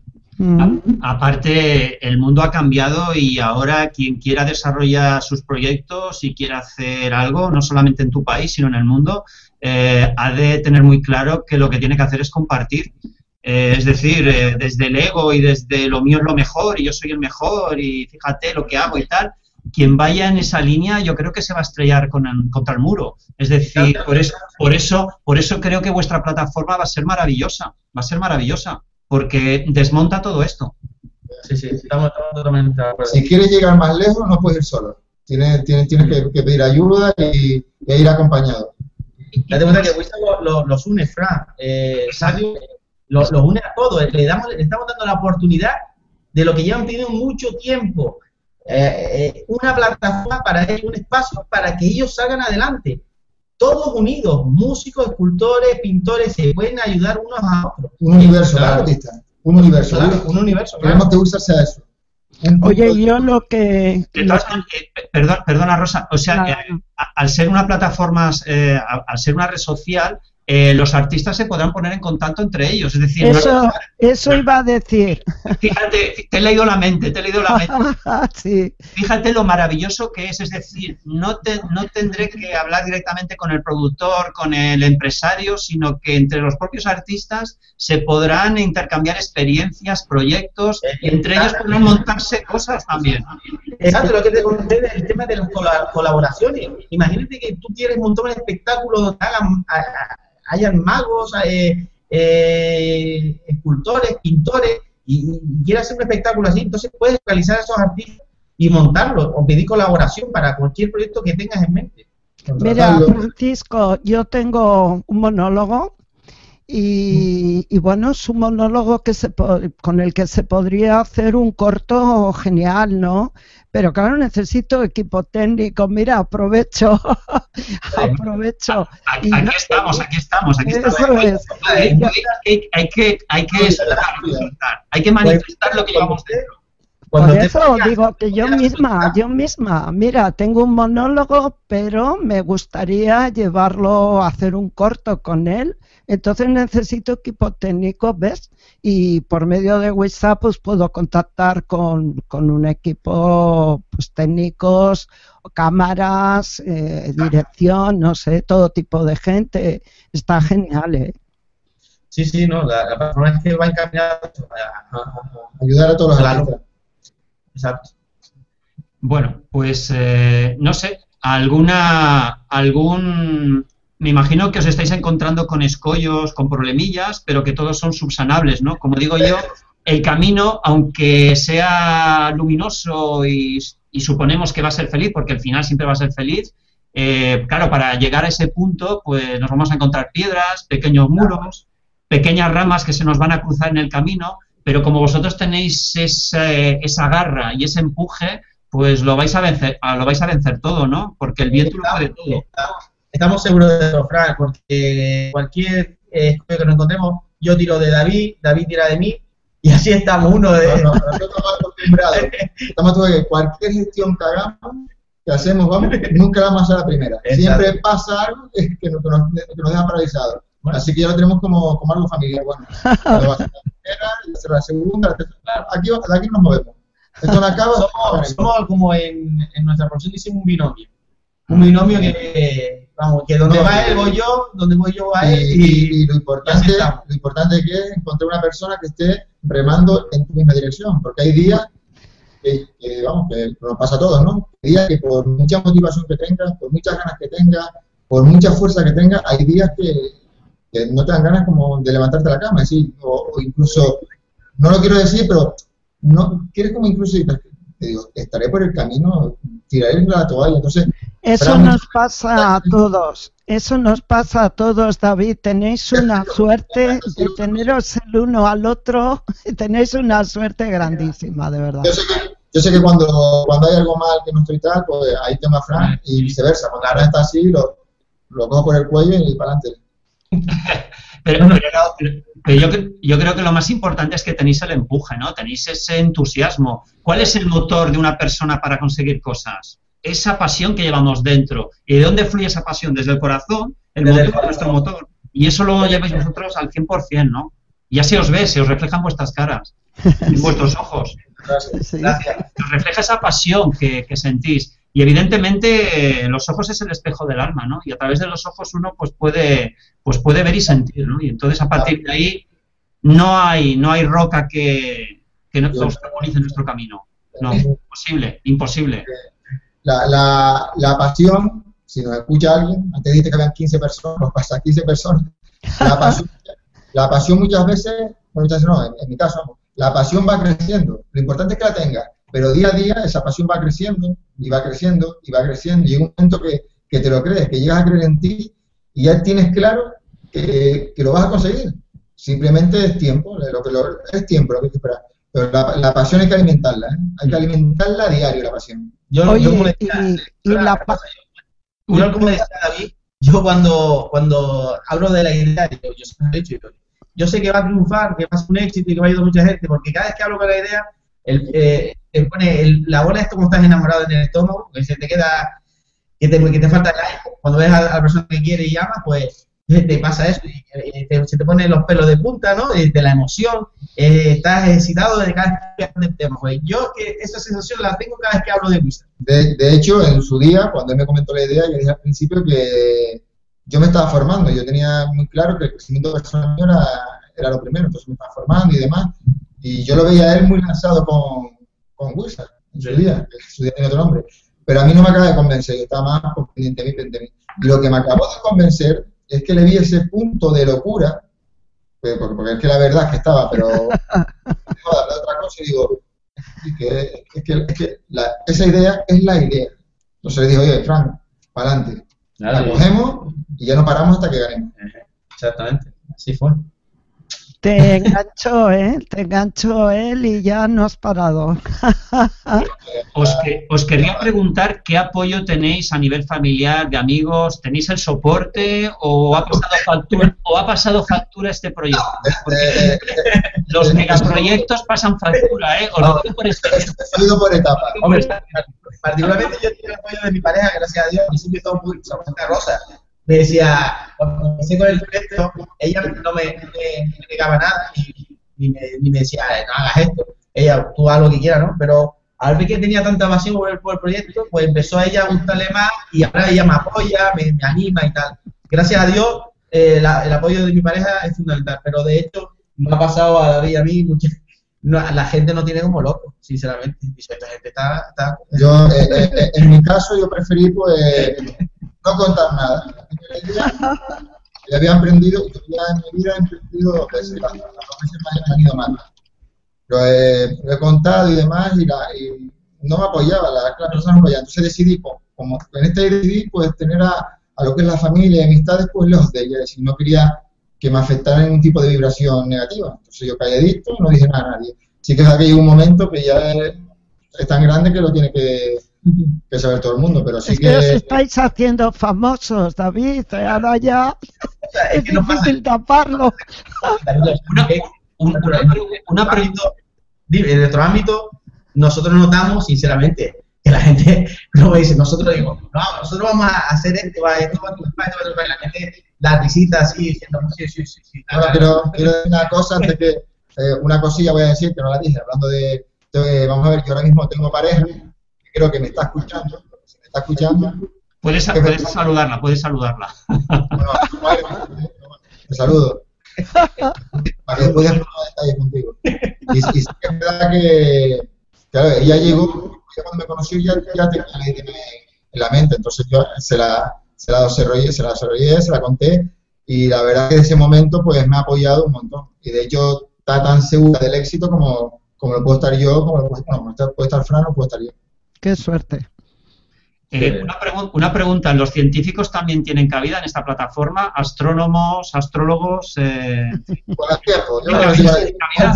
S1: A, aparte, el mundo ha cambiado y ahora quien quiera desarrollar sus proyectos y quiera hacer algo, no solamente en tu país, sino en el mundo, eh, ha de tener muy claro que lo que tiene que hacer es compartir. Eh, es decir, eh, desde el ego y desde lo mío es lo mejor y yo soy el mejor y fíjate lo que hago y tal, quien vaya en esa línea yo creo que se va a estrellar con el, contra el muro. Es decir, por eso, por eso, por eso creo que vuestra plataforma va a ser maravillosa, va a ser maravillosa, porque desmonta todo esto.
S3: Sí, sí, estamos, estamos totalmente de acuerdo.
S2: Si quieres llegar más lejos no puedes ir solo, tienes, tienes, tienes que, que pedir ayuda y, y ir acompañado.
S3: Date cuenta que Wizard los lo une, Fran, eh, Sabio, los lo une a todos, le, damos, le estamos dando la oportunidad de lo que llevan pidiendo mucho tiempo, eh, eh, una plataforma para ellos, un espacio para que ellos salgan adelante, todos unidos, músicos, escultores, pintores, se pueden ayudar unos a otros.
S2: Un universo, claro, artista, un universo,
S3: claro, un universo.
S2: Queremos que usarse a eso.
S4: Oye, yo lo que...
S1: Lo... Perdón, perdona, Rosa, o sea,
S4: claro.
S1: eh, al ser una plataforma, eh, al ser una red social, eh, los artistas se podrán poner en contacto entre ellos, es decir...
S4: Eso,
S1: no,
S4: eso iba a decir.
S1: Fíjate, te he leído la mente, te he leído la mente.
S4: Sí.
S1: Fíjate lo maravilloso que es, es decir, no, te, no tendré que hablar directamente con el productor, con el empresario, sino que entre los propios artistas se podrán intercambiar experiencias, proyectos, y entre ellos podrán montarse cosas también.
S3: Exacto, lo que te conté del tema de las colaboraciones. Imagínate que tú quieres montar un espectáculo donde hagan, hayan magos, eh, eh, escultores, pintores, y, y quieres hacer un espectáculo así, entonces puedes localizar a esos artistas y montarlo, o pedir colaboración para cualquier proyecto que tengas en mente.
S4: Mira, Francisco, yo tengo un monólogo y, y bueno, es un monólogo que se con el que se podría hacer un corto genial, ¿no? Pero claro, necesito equipo técnico. Mira, aprovecho, aprovecho.
S1: Aquí, y, aquí estamos, aquí estamos, aquí estamos.
S4: Eso es.
S1: Hay, hay, hay que, hay que, hay que manifestar lo que llevamos dentro.
S4: Por eso digo que yo misma, yo misma, mira, tengo un monólogo, pero me gustaría llevarlo a hacer un corto con él. Entonces necesito equipo técnico, ¿ves? Y por medio de WhatsApp pues puedo contactar con, con un equipo pues técnicos, cámaras, eh, dirección, no sé, todo tipo de gente. Está genial, ¿eh?
S3: Sí, sí, no, la, la persona es que va encaminada a, a,
S2: a ayudar a todos los artistas.
S3: Exacto.
S1: Bueno, pues eh, no sé, alguna, algún, me imagino que os estáis encontrando con escollos, con problemillas, pero que todos son subsanables, ¿no? Como digo yo, el camino, aunque sea luminoso y, y suponemos que va a ser feliz, porque al final siempre va a ser feliz, eh, claro, para llegar a ese punto, pues nos vamos a encontrar piedras, pequeños muros, pequeñas ramas que se nos van a cruzar en el camino, pero como vosotros tenéis ese, esa garra y ese empuje, pues lo vais a vencer, lo vais a vencer todo, ¿no? Porque el viento lo puede todo.
S3: Estamos seguros de eso, Fran, porque cualquier eh, que nos encontremos, yo tiro de David, David tira de mí, y así estamos uno de...
S2: No, no, nosotros estamos acostumbrados. Estamos todos que cualquier gestión que hagamos, que hacemos, vamos, nunca vamos a hacer la primera.
S3: Exacto.
S2: Siempre pasa algo que nos, que nos, que nos deja paralizados. Bueno. Así que ya lo tenemos como, como algo familiar. Bueno, lo va a hacer la primera, va a hacer la segunda, la tercera. Aquí, de aquí nos movemos. Esto no acaba.
S3: Somos, somos como en, en nuestra profesión hicimos un binomio. Un binomio que, vamos, que donde no, va él voy yo, donde voy yo va él.
S2: Y, y, y lo importante, lo importante que es encontrar una persona que esté remando en tu misma dirección, porque hay días que, que vamos, que nos pasa a todos, ¿no? Hay días que por mucha motivación que tengas, por muchas ganas que tengas, por mucha fuerza que tengas, hay días que, que no te dan ganas como de levantarte de la cama, ¿sí? o, o incluso, no lo quiero decir, pero no quieres como incluso, te digo, estaré por el camino, tiraré la toalla, entonces...
S4: Eso nos pasa a todos, eso nos pasa a todos, David. Tenéis una suerte de teneros el uno al otro, tenéis una suerte grandísima, de verdad.
S2: Yo sé que, yo sé que cuando, cuando hay algo mal que no estoy tal, pues ahí tengo a Fran y viceversa. Cuando Fran está así, lo, lo cojo por el cuello y para adelante.
S1: Pero, pero, pero yo, yo creo que lo más importante es que tenéis el empuje, ¿no? Tenéis ese entusiasmo. ¿Cuál es el motor de una persona para conseguir cosas? Esa pasión que llevamos dentro. ¿Y de dónde fluye esa pasión? Desde el corazón, el motor es nuestro motor. Y eso lo lleváis vosotros al cien por cien, ¿no? Y así os ve, se os reflejan vuestras caras, en vuestros ojos.
S2: Gracias.
S4: Sí.
S3: Gracias.
S1: Se os refleja esa pasión que, que sentís. Y evidentemente eh, los ojos es el espejo del alma, ¿no? Y a través de los ojos uno pues puede, pues puede ver y sentir, ¿no? Y entonces a partir de ahí no hay, no hay roca que, que nos obstaculice nuestro camino. No, imposible, imposible.
S2: La, la, la pasión, si nos escucha alguien, antes dijiste que habían quince personas, nos pasa quince personas. La pasión, la pasión muchas veces, bueno, muchas veces no, en, en mi caso, la pasión va creciendo. Lo importante es que la tengas, pero día a día esa pasión va creciendo, y va creciendo, y va creciendo, y llega un momento que, que te lo crees, que llegas a creer en ti, y ya tienes claro que, que lo vas a conseguir. Simplemente es tiempo, lo que lo, es tiempo lo que hay que esperar. Pero la, la pasión hay que alimentarla, ¿eh? Hay que alimentarla a diario, la pasión.
S3: Yo,
S4: Oye,
S3: yo como le decía,
S4: y, y la pa-
S3: yo, yo como le decía a David, yo cuando, cuando hablo de la idea, yo, yo siempre he dicho, yo, yo sé que va a triunfar, que va a ser un éxito y que va a ayudar a mucha gente, porque cada vez que hablo con la idea, el, eh, te pone el, la bola es como estás enamorado en el estómago, que se te queda, que te, que te falta el aire. Cuando ves a, a la persona que quiere y ama, pues te pasa eso, y, y te, se te ponen los pelos de punta, ¿no? De, de la emoción, eh, estás excitado de cada vez que hablas del tema. Pues yo que esa sensación la tengo cada vez que hablo de Wizard.
S2: De, de hecho, en su día, cuando él me comentó la idea, yo dije al principio que yo me estaba formando, yo tenía muy claro que el crecimiento personal mío era, era lo primero, entonces me estaba formando y demás, y yo lo veía a él muy lanzado con, con Wizard, en su día, que en su día tenía otro nombre, pero a mí no me acaba de convencer, yo estaba más pendiente de mí, pendiente de mí. Y lo que me acabó de convencer es que le vi ese punto de locura, porque, porque es que la verdad es que estaba, pero no, de otra cosa y digo, es que, es que, es que la, esa idea es la idea. Entonces le dije, oye, Frank, para adelante, la cogemos y ya no paramos hasta que ganemos.
S3: Exactamente, así fue.
S4: Te enganchó, ¿eh? Te enganchó él y ya no has parado.
S1: Os, que, os querría preguntar qué apoyo tenéis a nivel familiar, de amigos. ¿Tenéis el soporte o ha pasado factura, o ha pasado factura este proyecto? Porque los megaproyectos pasan factura, ¿eh? Os lo digo por esto.
S2: He ido por etapas.
S3: Hombre, particularmente yo tengo el apoyo de mi pareja, gracias a Dios, al principio todo muy rosa. Me decía, cuando empecé con el proyecto, ella no me, no me, no me negaba nada, ni, ni, me, ni me decía, no hagas esto, ella, tú haz lo que quieras, ¿no? Pero al ver que tenía tanta pasión por el, por el proyecto, pues empezó a ella a gustarle más y ahora ella me apoya, me, me anima y tal. Gracias a Dios, eh, la, el apoyo de mi pareja es fundamental, pero de hecho, me ha pasado a David y a mí muchas, no, la gente no tiene como loco, sinceramente. Dice, esta gente está... está...
S2: Yo, eh, eh, en mi caso, yo preferí, pues, no contar nada. Ya había emprendido, yo ya en mi vida he emprendido dos veces, las dos veces me han ido mal. Lo he, lo he contado y demás, y, la, y no me apoyaba, la, la persona no me apoyaba. Entonces decidí, pues, como en este decidí, pues, tener a, a lo que es la familia y amistades, pues, lejos de ella. Es decir, no quería que me afectara ningún tipo de vibración negativa. Entonces yo calladito y no dije nada a nadie. Sí que es que llega un momento que ya es, es tan grande que lo tiene que, que saber todo el mundo, pero sí
S4: es que...
S2: que...
S4: os estáis haciendo famosos, David, ahora ya es difícil taparlo.
S3: Una, una, una pregunta, en nuestro ámbito, nosotros notamos, sinceramente, que la gente no dice, nosotros digo, no, nosotros vamos a hacer esto, va, esto va a triunfar, esto va a triunfar, la gente la risita así, diciendo, sí, sí, sí, sí.
S2: Bueno, quiero, quiero decir una cosa antes que, eh, una cosilla voy a decir que no la dije, hablando de, de, vamos a ver, yo ahora mismo tengo pareja, creo que me está escuchando, si me está escuchando.
S1: Puedes, puedes saludarla, puedes saludarla.
S2: Bueno, vale, te saludo. Para que después hacer más detalles contigo. Y, y sí que es verdad que, claro, ella llegó, cuando me conoció ya, ya tenía la idea en la mente, entonces yo se la, se la desarrollé, se la desarrollé, se la conté, y la verdad que de ese momento pues me ha apoyado un montón. Y de hecho está tan segura del éxito como, como lo puedo estar yo, como lo puedo, bueno, puede estar Fran o puedo estar yo.
S4: Qué suerte.
S1: Eh, una, pregun una pregunta, ¿los científicos también tienen cabida en esta plataforma? ¿Astrónomos, astrólogos? Eh...
S2: Con el tiempo, yo no sé,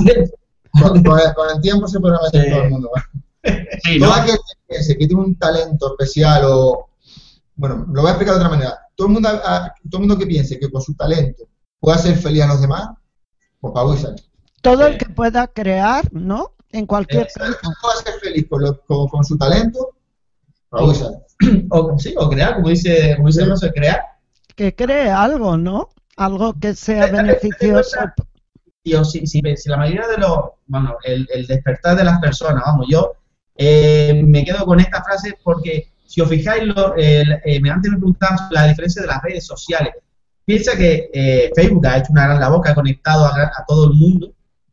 S2: con, con, el, con el tiempo se puede meter sí. todo el mundo. Sí, ¿no? Todo aquel que piense que tiene un talento especial o... Bueno, lo voy a explicar de otra manera. Todo el mundo, a, todo el mundo que piense que con su talento puede hacer feliz a los demás, pues para Wizard.
S4: Todo el que pueda crear, ¿no? En cualquier
S2: caso. El que pueda ser feliz con, lo, con, con su talento, para Wizard.
S3: O, sí, o crear, como dice, como dice no sé, crear.
S4: Que cree algo, ¿no? Algo que sea beneficioso.
S3: Y si, si, si la mayoría de los, bueno, el, el despertar de las personas, vamos, yo eh, me quedo con esta frase porque si os fijáis, lo, el, eh, me antes me preguntaban la diferencia de las redes sociales. Piensa que eh, Facebook ha hecho una gran labor, que ha conectado a, a todo el mundo.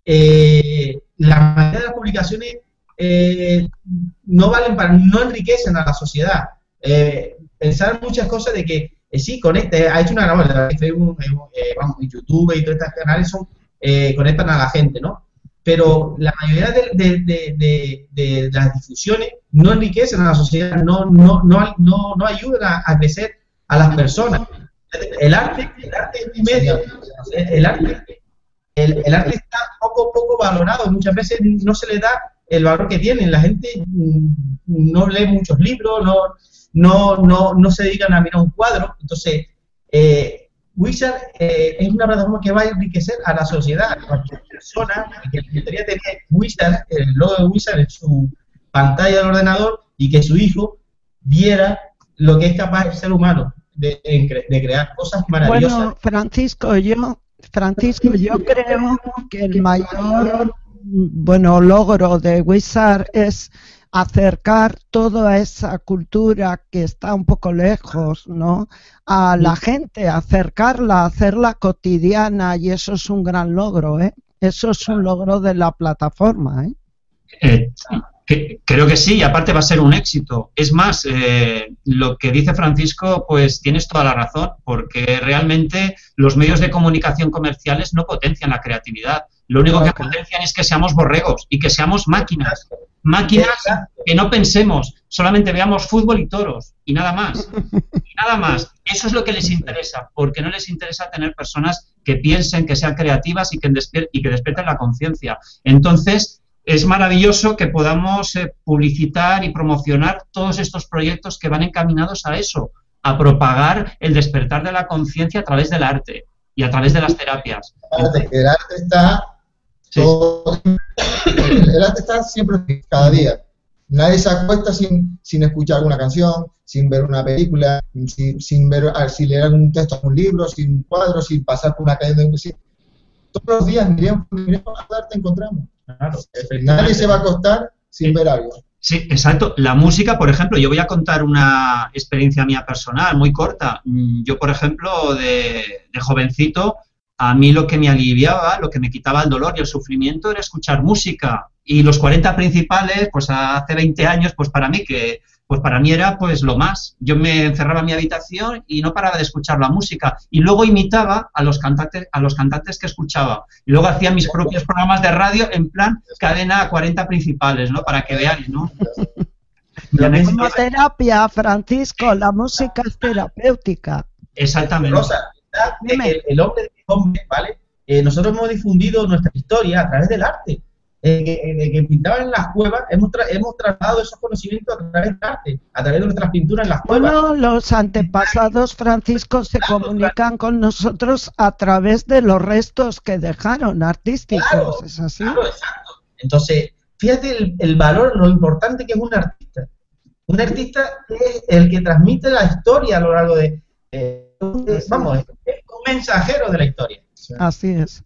S3: Eh, la mayoría de las publicaciones eh, no valen para, no enriquecen a la sociedad. Eh, pensar muchas cosas de que eh, sí, conecta, ha hecho una gran labor. Facebook, eh, vamos, YouTube y todos estos canales son, eh, conectan a la gente, ¿no? Pero la mayoría de, de, de, de, de las difusiones no enriquecen a la sociedad, no, no, no, no, no ayudan a, a crecer a las personas. El arte, el arte es un medio, el arte, el, el arte está poco poco valorado, muchas veces no se le da el valor que tiene, la gente no lee muchos libros, no, no, no, no se dedican a mirar un cuadro, entonces eh, Wizard eh, es una plataforma que va a enriquecer a la sociedad. Cualquier persona que le gustaría tener Wizard, el logo de Wizard en su pantalla del ordenador y que su hijo viera lo que es capaz el ser humano de, de, de crear cosas maravillosas.
S4: Bueno, Francisco, yo, Francisco, yo creo que el mayor bueno logro de Wizard es acercar toda esa cultura que está un poco lejos, ¿no?, a la gente, acercarla, hacerla cotidiana, y eso es un gran logro, ¿eh? Eso es un logro de la plataforma, ¿eh?
S1: eh que, creo que sí, y aparte va a ser un éxito. Es más, eh, lo que dice Francisco, pues tienes toda la razón, porque realmente los medios de comunicación comerciales no potencian la creatividad. Lo único que potencian es que seamos borregos y que seamos máquinas. Máquinas que no pensemos, solamente veamos fútbol y toros y nada más. Y nada más. Eso es lo que les interesa, porque no les interesa tener personas que piensen, que sean creativas y que, despier y que despierten la conciencia. Entonces, es maravilloso que podamos eh, publicitar y promocionar todos estos proyectos que van encaminados a eso, a propagar el despertar de la conciencia a través del arte y a través de las terapias.
S2: El arte está... Sí. Todo, el, el arte está siempre, cada día. Nadie se acuesta sin, sin escuchar alguna canción, sin ver una película, sin, sin ver, sin leer algún texto de un libro, sin un cuadro, sin pasar por una calle de un vecino. Todos los días miremos, miremos al arte, encontramos. Claro, nadie se va a acostar sin sí. ver algo.
S1: Sí, exacto. La música, por ejemplo, yo voy a contar una experiencia mía personal, muy corta. Yo, por ejemplo, de, de jovencito, a mí lo que me aliviaba, lo que me quitaba el dolor y el sufrimiento era escuchar música. Y los cuarenta principales, pues hace veinte años, pues para mí que pues para mí era pues lo más. Yo me encerraba en mi habitación y no paraba de escuchar la música. Y luego imitaba a los cantantes, a los cantantes que escuchaba. Y luego hacía mis propios programas de radio en plan cadena cuarenta principales, ¿no? Para que veáis, ¿no?
S4: Como terapia, Francisco, la música es terapéutica.
S1: Exactamente.
S3: Rosa, el, el hombre de hombre, ¿vale? Eh, nosotros hemos difundido nuestra historia a través del arte. Eh, que, eh, que pintaban en las cuevas, hemos, tra hemos trasladado esos conocimientos a través del arte, a través de nuestras pinturas en las cuevas.
S4: Bueno, los antepasados, Francisco, se claro, comunican claro. con nosotros a través de los restos que dejaron artísticos,
S3: claro,
S4: ¿es así?
S3: Claro, exacto. Entonces, fíjate el, el valor, lo importante que es un artista. Un artista es el que transmite la historia a lo largo de... Eh, vamos, es un mensajero de la historia.
S4: Sí. Así es.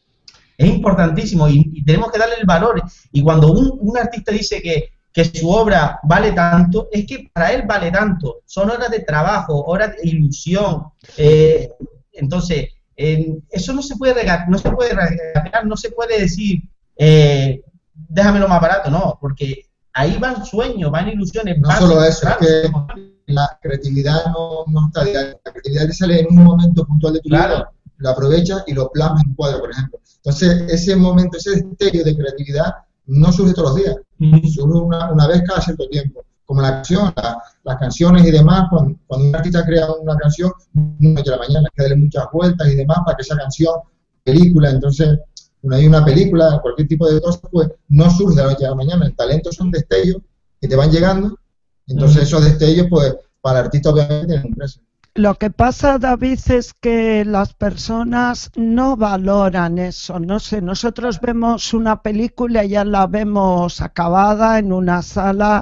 S3: Es importantísimo y, y tenemos que darle el valor. Y cuando un, un artista dice que, que su obra vale tanto, es que para él vale tanto. Son horas de trabajo, horas de ilusión. Eh, entonces, eh, eso no se puede regatear, no se puede regatear, no se puede decir, eh, déjamelo más barato, no, porque ahí van sueños, van ilusiones.
S2: No
S3: van
S2: solo eso, claro, es que la creatividad no, no está diaria. La creatividad te sale en un momento puntual de tu
S3: claro.
S2: vida, lo aprovechas y lo plasmas en un cuadro, por ejemplo. Entonces, ese momento, ese destello de creatividad no surge todos los días, mm. surge una, una vez cada cierto tiempo. Como la canción, la, las canciones y demás, cuando, cuando un artista crea una canción, no noche a la mañana, hay que darle muchas vueltas y demás para que esa canción, película, entonces, cuando hay una película, cualquier tipo de cosa, pues no surge de la noche a la mañana. El talento son destellos que te van llegando, entonces mm. esos destellos, pues, para el artista obviamente tienen un precio.
S4: Lo que pasa, David, es que las personas no valoran eso. No sé, nosotros vemos una película y ya la vemos acabada en una sala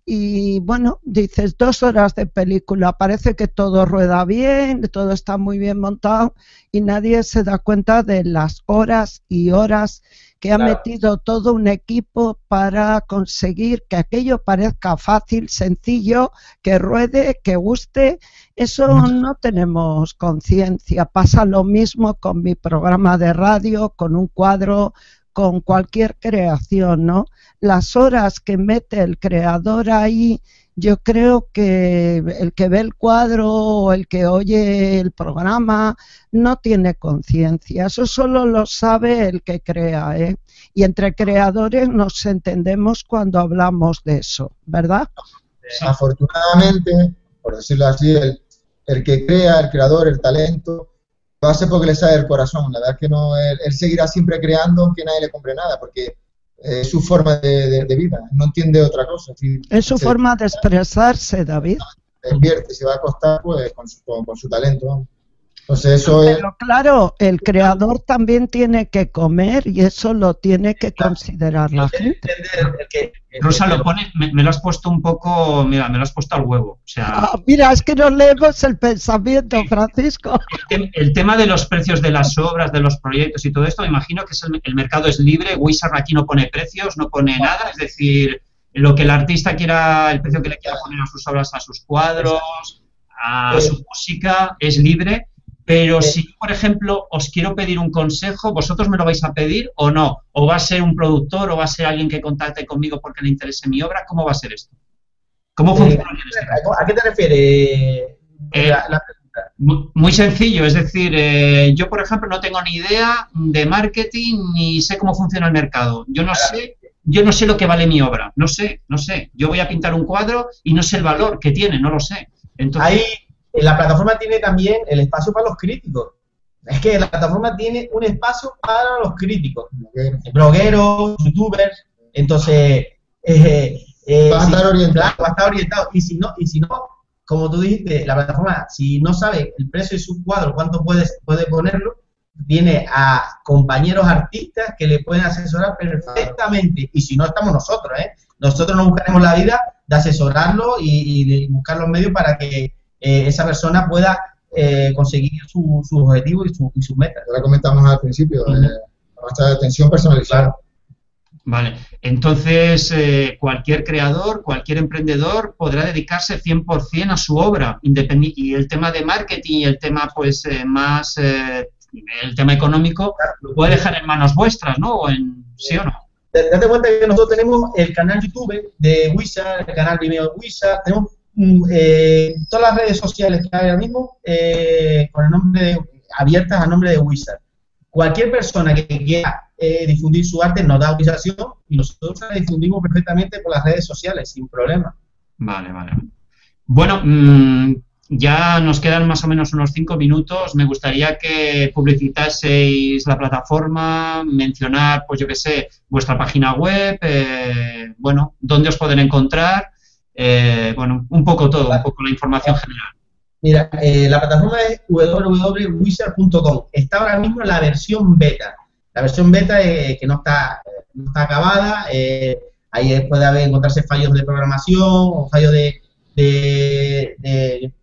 S4: y, bueno, dices dos horas de película, parece que todo rueda bien, todo está muy bien montado y nadie se da cuenta de las horas y horas que ha claro. metido todo un equipo para conseguir que aquello parezca fácil, sencillo, que ruede, que guste. Eso no tenemos conciencia. Pasa lo mismo con mi programa de radio, con un cuadro, con cualquier creación, ¿no? Las horas que mete el creador ahí, yo creo que el que ve el cuadro o el que oye el programa no tiene conciencia. Eso solo lo sabe el que crea, ¿eh? Y entre creadores nos entendemos cuando hablamos de eso, ¿verdad?
S2: Afortunadamente, por decirlo así, el, el que crea, el creador, el talento, lo hace porque le sale del corazón. La verdad es que no, él, él seguirá siempre creando aunque nadie le compre nada, porque es su forma de, de, de vida, no entiende otra cosa. Si,
S4: es su
S2: se,
S4: forma de expresarse, David.
S2: Invierte, se va a acostar pues, con, su, con, con su talento, ¿no? Entonces eso
S4: Pero
S2: es...
S4: claro, el creador también tiene que comer y eso lo tiene que considerar la gente.
S1: Rosa, lo pone, me, me lo has puesto un poco, mira, me lo has puesto al huevo. O sea,
S4: ah, mira, es que no leemos el pensamiento, Francisco.
S1: El, el tema de los precios de las obras, de los proyectos y todo esto, me imagino que es el, el mercado es libre, Wizard aquí no pone precios, no pone nada, es decir, lo que el artista quiera, el precio que le quiera poner a sus obras, a sus cuadros, a su música, es libre. Pero si, por ejemplo, os quiero pedir un consejo, ¿vosotros me lo vais a pedir o no? ¿O va a ser un productor o va a ser alguien que contacte conmigo porque le interese mi obra? ¿Cómo va a ser esto? ¿Cómo funciona?
S3: Eh, ¿A qué te refieres?
S1: Eh, la, la muy sencillo, es decir, eh, yo, por ejemplo, no tengo ni idea de marketing ni sé cómo funciona el mercado. Yo no sé, yo no sé lo que vale mi obra, no sé, no sé. Yo voy a pintar un cuadro y no sé el valor que tiene, no lo sé. Entonces...
S3: Ahí... La plataforma tiene también el espacio para los críticos. Es que la plataforma tiene un espacio para los críticos. Blogueros, youtubers. Entonces, eh, eh,
S2: va a estar orientado.
S3: Va a estar orientado. Y si no, y si no, como tú dijiste, la plataforma, si no sabe el precio de su cuadro, cuánto puede, puede ponerlo, tiene a compañeros artistas que le pueden asesorar perfectamente. Y si no, estamos nosotros, ¿eh? Nosotros nos buscaremos la vida de asesorarlo y, y de buscar los medios para que Eh, esa persona pueda eh, conseguir sus su objetivos y sus su metas.
S2: Ya lo comentamos al principio, uh-huh. eh, nuestra atención personalizada.
S1: Vale, entonces eh, cualquier creador, cualquier emprendedor podrá dedicarse cien por cien a su obra, independiente, y el tema de marketing y el tema pues eh, más eh, el tema económico lo puede dejar en manos vuestras, ¿no? O en, ¿sí o no?
S3: Date cuenta que nosotros tenemos el canal YouTube de Wizard, el canal Vimeo de Wizard, tenemos eh, todas las redes sociales que hay ahora mismo eh, con el nombre de, abiertas a nombre de Wizard. Cualquier persona que quiera eh, difundir su arte nos da autorización y nosotros la difundimos perfectamente por las redes sociales, sin problema.
S1: Vale, vale. Bueno, mmm, ya nos quedan más o menos unos cinco minutos. Me gustaría que publicitaseis la plataforma, mencionar, pues yo qué sé, vuestra página web, eh, bueno, dónde os pueden encontrar, eh, bueno, un poco todo, un poco la información general.
S3: Mira, eh, la plataforma es w w w punto wizard punto com. Está ahora mismo en la versión beta. La versión beta eh, que no está, no está acabada, eh, ahí puede haber encontrarse fallos de programación o fallos de, de, de,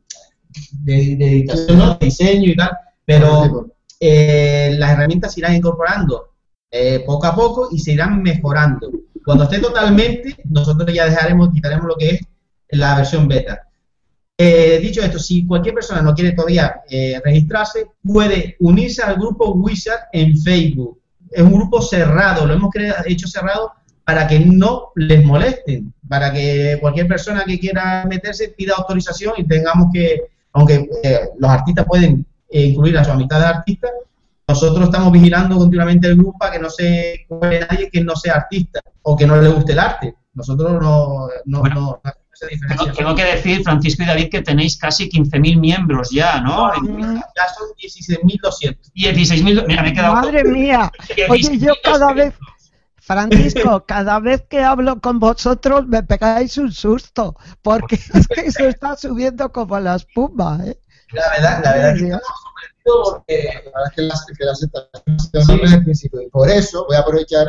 S3: de, de editación, ¿no? De diseño y tal, pero eh, las herramientas se irán incorporando eh, poco a poco y se irán mejorando. Cuando esté totalmente, nosotros ya dejaremos, quitaremos lo que es la versión beta. Eh, dicho esto, si cualquier persona no quiere todavía eh, registrarse, puede unirse al grupo Wizard en Facebook. Es un grupo cerrado, lo hemos hecho cerrado para que no les molesten, para que cualquier persona que quiera meterse pida autorización y tengamos que, aunque eh, los artistas pueden eh, incluir a su amistad de artistas, nosotros estamos vigilando continuamente el grupo para que no se cuele nadie que no sea artista o que no le guste el arte. Nosotros no... no,
S1: bueno.
S3: no
S1: Tengo, tengo que decir, Francisco y David, que tenéis casi quince mil miembros ya, ¿no?
S3: no ya son dieciséis mil doscientos.
S1: dieciséis mil, mira, me he quedado...
S4: Madre con... mía, oye, yo cada vez, Francisco, cada vez que hablo con vosotros me pegáis un susto, porque es que se está subiendo como la espuma, ¿eh?
S3: La verdad, la verdad es que estamos sorprendidos porque
S2: la verdad es que la, que la aceptación sí. Desde el principio, y por eso voy a aprovechar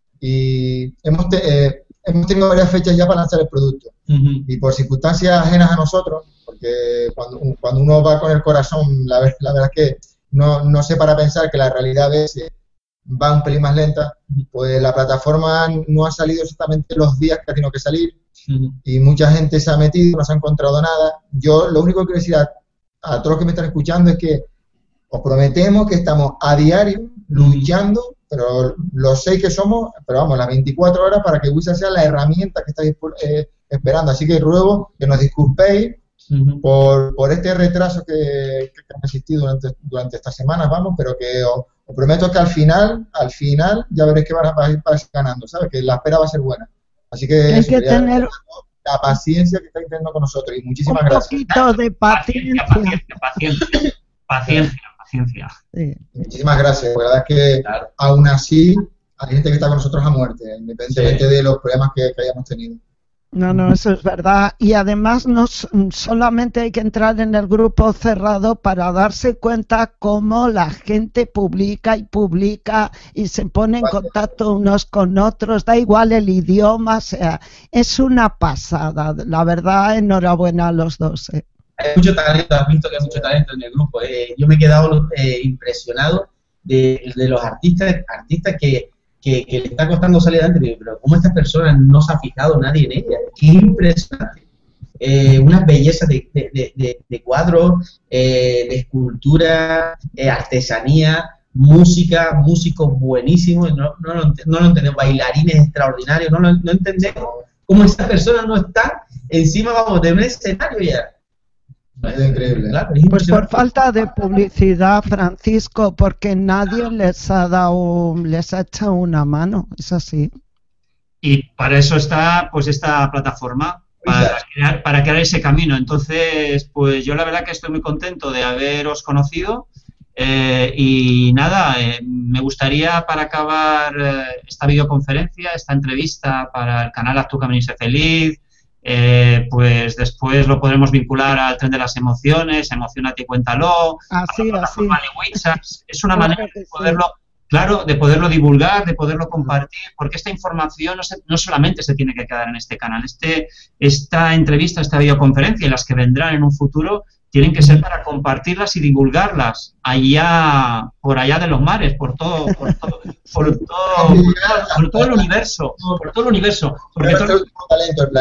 S2: y hemos... Te, eh, hemos tenido varias fechas ya para lanzar el producto. Uh-huh. Y por circunstancias ajenas a nosotros, porque cuando, cuando uno va con el corazón, la, la verdad es que no, no sé para pensar que la realidad a veces va un pelín más lenta, pues la plataforma no ha salido exactamente los días que ha tenido que salir, uh-huh. y mucha gente se ha metido, no se ha encontrado nada. Yo lo único que quiero decir a, a todos los que me están escuchando es que os prometemos que estamos a diario luchando, pero los seis que somos, pero vamos, las veinticuatro horas para que Wizard sea la herramienta que estáis eh, esperando. Así que ruego que nos disculpéis uh-huh. por, por este retraso que, que ha existido durante, durante estas semanas, vamos, pero que os, os prometo que al final, al final ya veréis que van a, van a ir ganando, ¿sabes? Que la espera va a ser buena. Así que,
S4: hay
S2: eso,
S4: que tener
S2: la paciencia que estáis teniendo con nosotros y muchísimas
S4: un
S2: gracias.
S4: Un poquito de paciencia.
S1: Paciencia, paciencia, paciencia. Paciencia.
S2: Sí. Muchísimas gracias, la verdad es que claro. Aún así hay gente que está con nosotros a muerte, independientemente sí. de los problemas que, que hayamos tenido.
S4: No, no, eso es verdad. Y además no solamente hay que entrar en el grupo cerrado para darse cuenta cómo la gente publica y publica y se pone en contacto unos con otros, da igual el idioma, o sea, es una pasada. La verdad, enhorabuena a los dos. ¿eh?
S3: Hay mucho talento, has visto que hay mucho talento en el grupo. Eh, yo me he quedado eh, impresionado de, de los artistas, artistas que, que, que le está costando salir adelante, pero cómo estas personas no se ha fijado nadie en ellas. Qué impresionante. Eh, unas bellezas de, de, de, de, de cuadros, eh, de escultura, eh, artesanía, música, músicos buenísimos, no, no, lo, no lo entendemos, bailarines extraordinarios, no, lo, no entendemos cómo estas personas no están encima, vamos, de un escenario ya.
S2: Es increíble.
S3: Claro, es
S4: pues por falta de publicidad, Francisco, porque nadie les ha dado, les ha echado una mano, es así.
S1: Y para eso está, pues, esta plataforma, para crear, para crear ese camino. Entonces, pues yo la verdad que estoy muy contento de haberos conocido. Eh, y nada, eh, me gustaría para acabar eh, esta videoconferencia, esta entrevista para el canal Haz tu camino y sé feliz. Eh, pues después lo podremos vincular al tren de las emociones, Emociónate y cuéntalo,
S4: así,
S1: a la plataforma
S4: así.
S1: de Wizard. Es una
S4: claro
S1: manera de poderlo, sí. claro, de poderlo divulgar, de poderlo compartir, porque esta información no, se, no solamente se tiene que quedar en este canal. Este, esta entrevista, esta videoconferencia y las que vendrán en un futuro tienen que ser para compartirlas y divulgarlas allá, por allá de los mares, por todo, por todo, por todo, por todo, por todo el universo, por todo el universo. Porque todo
S2: el talento del planeta.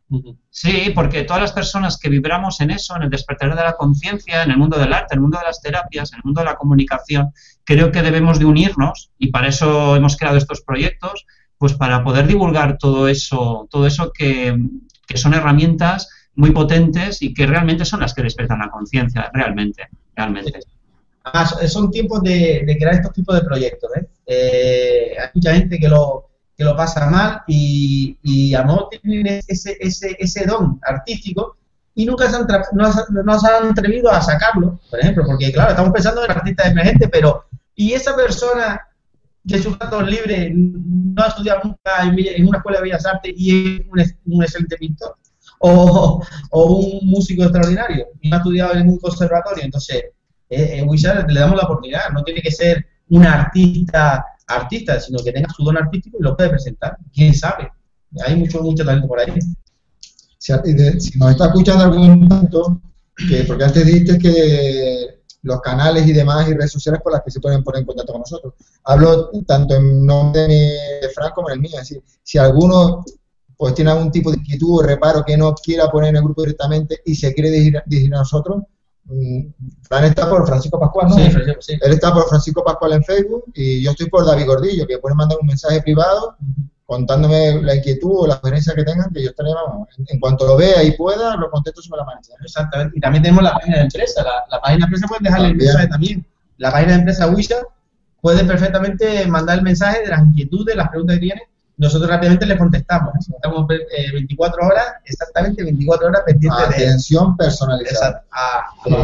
S1: Sí, porque todas las personas que vibramos en eso, en el despertar de la conciencia, en el mundo del arte, en el mundo de las terapias, en el mundo de la comunicación, creo que debemos de unirnos y para eso hemos creado estos proyectos, pues para poder divulgar todo eso, todo eso que, que son herramientas muy potentes y que realmente son las que despiertan la conciencia, realmente, realmente.
S3: Además, son tiempos de, de crear estos tipos de proyectos, ¿eh? Eh, hay mucha gente que lo, que lo pasa mal y, y a lo mejor tienen ese, ese, ese don artístico y nunca se han, no, no se han atrevido a sacarlo, por ejemplo, porque claro, estamos pensando en artistas emergentes, pero ¿y esa persona que su rato libre no ha estudiado nunca en una escuela de Bellas Artes y es un, un excelente pintor? O, o un músico extraordinario y no ha estudiado en un conservatorio? Entonces, eh, eh, Wishart le damos la oportunidad, no tiene que ser un artista artista, sino que tenga su don artístico y lo puede presentar. ¿Quién sabe? Hay mucho, mucho talento por ahí.
S2: Si, si nos está escuchando algún tanto, que, porque antes dijiste que los canales y demás y redes sociales por las que se pueden poner en contacto con nosotros. Hablo tanto en nombre de, mi, de Fran como en el mío. Es decir, si alguno pues tiene algún tipo de inquietud o reparo que no quiera poner en el grupo directamente y se quiere dirigir, dirigir a nosotros, Fran está por Francisco Pascual, ¿no?
S3: Sí, Francisco, sí.
S2: Él está por Francisco Pascual en Facebook y yo estoy por David Gordillo, que pueden mandar un mensaje privado contándome la inquietud o la sugerencia que tengan, que yo estaré, vamos, en, en cuanto lo vea y pueda, lo contesto sobre la marcha.
S3: Exactamente. Y también tenemos la página de empresa. La, la página de empresa pueden dejarle el mensaje también. La página de empresa Wishart puede perfectamente mandar el mensaje de las inquietudes, las preguntas que tiene. Nosotros rápidamente le contestamos. Estamos eh, veinticuatro horas, exactamente veinticuatro horas pendientes de
S2: atención personalizada.
S3: Ah,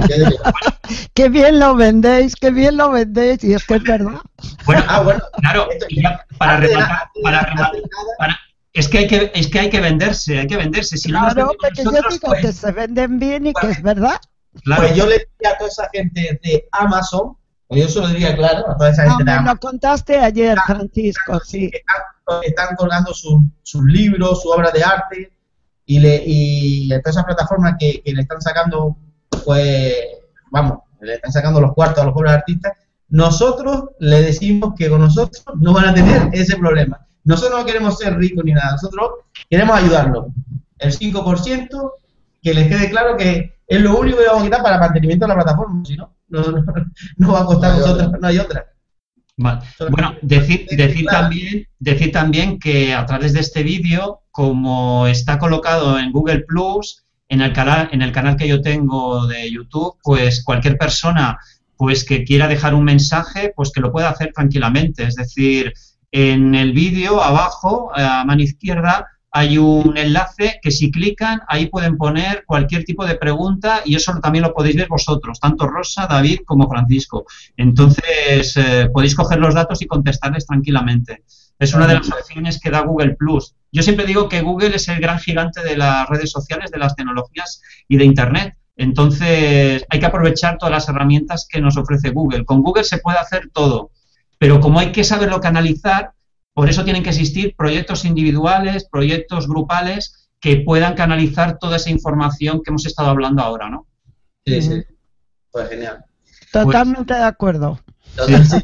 S4: qué bien lo vendéis, qué bien lo vendéis, y es que es verdad.
S1: Bueno, ah, bueno, claro, y ya para rematar, para rematar, para, es que hay que es que hay que venderse, hay que venderse. Si
S4: claro,
S1: no
S4: porque nosotros, yo digo pues, que se venden bien y bueno, que es verdad.
S3: Claro. Pues yo le diría a toda esa gente de Amazon, yo se lo diría claro a toda esa gente
S4: no,
S3: de Amazon.
S4: Me lo contaste ayer, Francisco, sí.
S3: Están, están colgando sus, sus libros, su obra de arte, y, le, y todas esas plataformas que, que le están sacando, pues, vamos, le están sacando los cuartos a los pobres artistas. Nosotros le decimos que con nosotros no van a tener ese problema. Nosotros no queremos ser ricos ni nada, nosotros queremos ayudarlos. El cinco por ciento, que les quede claro que es lo único que vamos a quitar para el mantenimiento de la plataforma, si no, no, no, no va a costar a nosotros, no hay otra.
S1: Vale. Bueno, decir, decir, también, decir también que a través de este vídeo, como está colocado en Google Plus, en el canal, en el canal que yo tengo de YouTube, pues cualquier persona pues que quiera dejar un mensaje, pues que lo pueda hacer tranquilamente. Es decir, en el vídeo abajo, a mano izquierda, hay un enlace que si clican, ahí pueden poner cualquier tipo de pregunta y eso también lo podéis ver vosotros, tanto Rosa, David como Francisco. Entonces, eh, podéis coger los datos y contestarles tranquilamente. Es una de las opciones que da Google Plus. Yo siempre digo que Google es el gran gigante de las redes sociales, de las tecnologías y de Internet. Entonces, hay que aprovechar todas las herramientas que nos ofrece Google. Con Google se puede hacer todo, pero como hay que saberlo canalizar, por eso tienen que existir proyectos individuales, proyectos grupales que puedan canalizar toda esa información que hemos estado hablando ahora, ¿no?
S3: Sí, sí. Pues genial.
S4: Totalmente pues, de acuerdo.
S1: Sí, sí.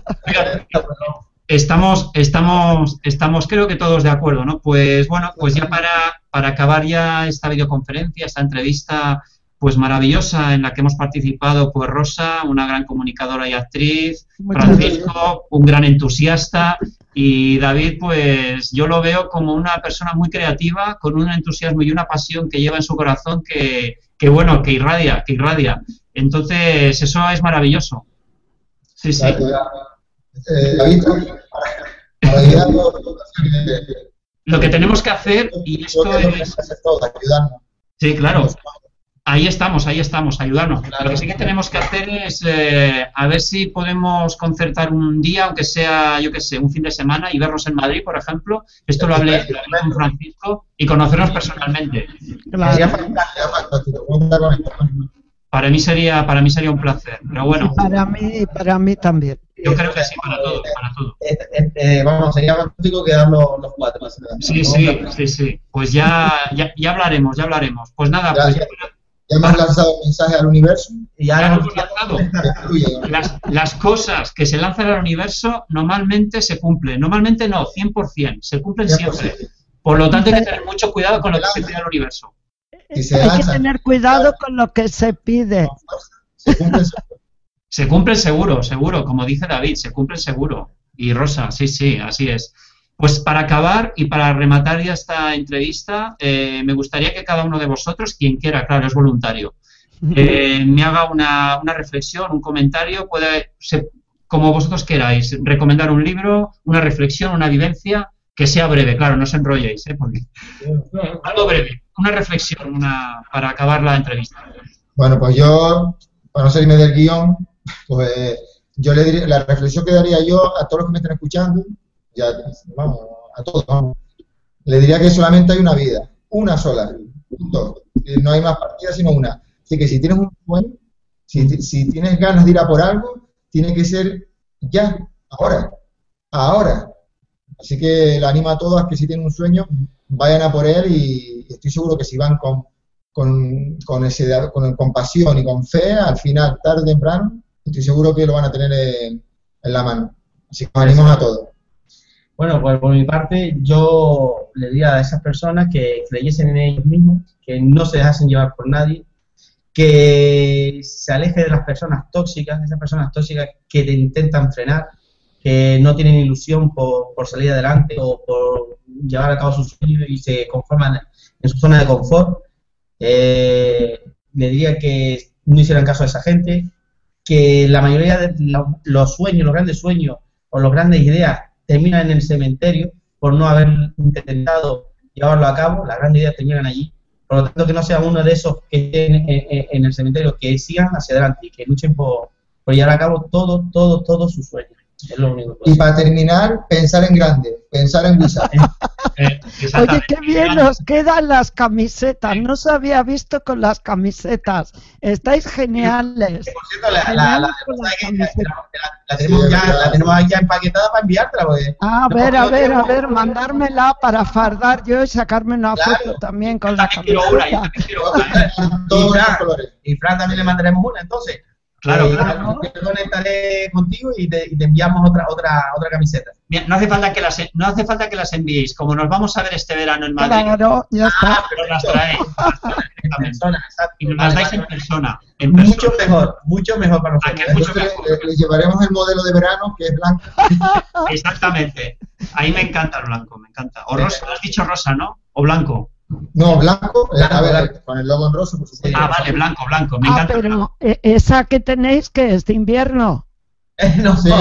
S1: Estamos, estamos, estamos creo que todos de acuerdo, ¿no? Pues bueno, pues ya para, para acabar ya esta videoconferencia, esta entrevista pues maravillosa en la que hemos participado, pues Rosa, una gran comunicadora y actriz, Francisco, un gran entusiasta, y David, pues yo lo veo como una persona muy creativa, con un entusiasmo y una pasión que lleva en su corazón que, que bueno, que irradia, que irradia. Entonces, eso es maravilloso. Sí, sí.
S2: Eh, David,
S1: lo que tenemos que hacer, y esto es... Sí, claro. Ahí estamos, ahí estamos, ayudarnos. Claro. Lo que sí que tenemos que hacer es eh, a ver si podemos concertar un día, aunque sea, yo qué sé, un fin de semana y vernos en Madrid, por ejemplo. Esto lo hablé, lo hablé con Francisco y conocernos personalmente.
S4: Claro.
S1: Para mí sería, para mí sería un placer, pero bueno.
S4: Para mí, para mí también.
S1: Yo creo que sí, para todo, para todo.
S3: Eh, eh, eh, vamos, sería fantástico quedarnos los cuatro.
S1: Sí, sí, sí, sí. Pues ya, ya, ya hablaremos, ya hablaremos. Pues nada, pues ya,
S2: ya hemos lanzado un mensaje al universo.
S1: Y ya, ya lo hemos lanzado. Las, las cosas que se lanzan al universo normalmente se cumplen. Normalmente no, cien por cien. Se cumplen siempre. Por lo tanto, hay que tener mucho cuidado con lo que se pide al universo.
S4: Hay que tener cuidado con lo que se pide.
S2: Se cumple seguro.
S1: Se cumple seguro, seguro, como dice David, se cumple seguro. Y Rosa, sí, sí, así es. Pues para acabar y para rematar ya esta entrevista, eh, me gustaría que cada uno de vosotros, quien quiera, claro, es voluntario, eh, me haga una, una reflexión, un comentario, puede ser como vosotros queráis, recomendar un libro, una reflexión, una vivencia, que sea breve, claro, no os enrolléis, ¿eh? Porque... algo breve, una reflexión una, para acabar la entrevista.
S2: Bueno, pues yo, para no salirme del guión, pues yo le diría, la reflexión que daría yo a todos los que me estén escuchando, ya, vamos, a todos, vamos, le diría que solamente hay una vida, una sola, punto. No hay más partidas sino una. Así que si tienes un sueño, si, si tienes ganas de ir a por algo, tiene que ser ya, ahora, ahora. Así que le animo a todos a que si tienen un sueño, vayan a por él y estoy seguro que si van con, con, con, ese, con, con pasión y con fe, al final, tarde o temprano, estoy seguro que lo van a tener en, en la mano. Así que nos animamos a todos.
S3: Bueno, pues por mi parte, yo le diría a esas personas que creyesen en ellos mismos, que no se dejasen llevar por nadie, que se aleje de las personas tóxicas, de esas personas tóxicas que te intentan frenar, que no tienen ilusión por, por salir adelante o por llevar a cabo sus sueños y se conforman en su zona de confort. Eh, le diría que no hicieran caso a esa gente, que la mayoría de los sueños, los grandes sueños o las grandes ideas terminan en el cementerio por no haber intentado llevarlo a cabo, las grandes ideas terminan allí. Por lo tanto, que no sea uno de esos que estén en, en, en el cementerio, que sigan hacia adelante y que luchen por, por llevar a cabo todo, todo, todos sus sueños. Es lo único que
S2: y para terminar, pensar en grande, pensar en Wizard.
S4: eh, Oye, qué bien nos quedan las camisetas. No se había visto con las camisetas. Estáis geniales.
S3: Por cierto, la, la, la, la, la tenemos ya, la tenemos ya empaquetada para enviártela. Porque
S4: ah, a ver, a ver, a ver, mandármela para fardar yo y sacarme una claro. foto también con la camiseta.
S3: Y Fran también le mandaremos una, entonces.
S1: Claro,
S3: eh,
S1: claro.
S3: Yo conectaré contigo y te, y te enviamos otra otra otra camiseta.
S1: Bien, no hace falta que las no hace falta que las enviéis. Como nos vamos a ver este verano en Madrid.
S4: Claro, ya está.
S1: Ah, pero las traéis.
S3: En persona, exacto.
S1: Y nos las dais en persona, en persona.
S3: Mucho mejor, mucho mejor para nosotros.
S1: Es mucho mejor.
S2: Le, le llevaremos el modelo de verano que es blanco.
S1: Exactamente. Ahí me encanta el blanco, me encanta. O rosa, has dicho rosa, ¿no? O blanco.
S2: No, blanco, a ver, con el logo en rosa, por supuesto.
S1: Ah, vale, blanco, blanco, me
S4: ah,
S1: encanta.
S4: Pero esa que tenéis, que es de invierno.
S3: No sé,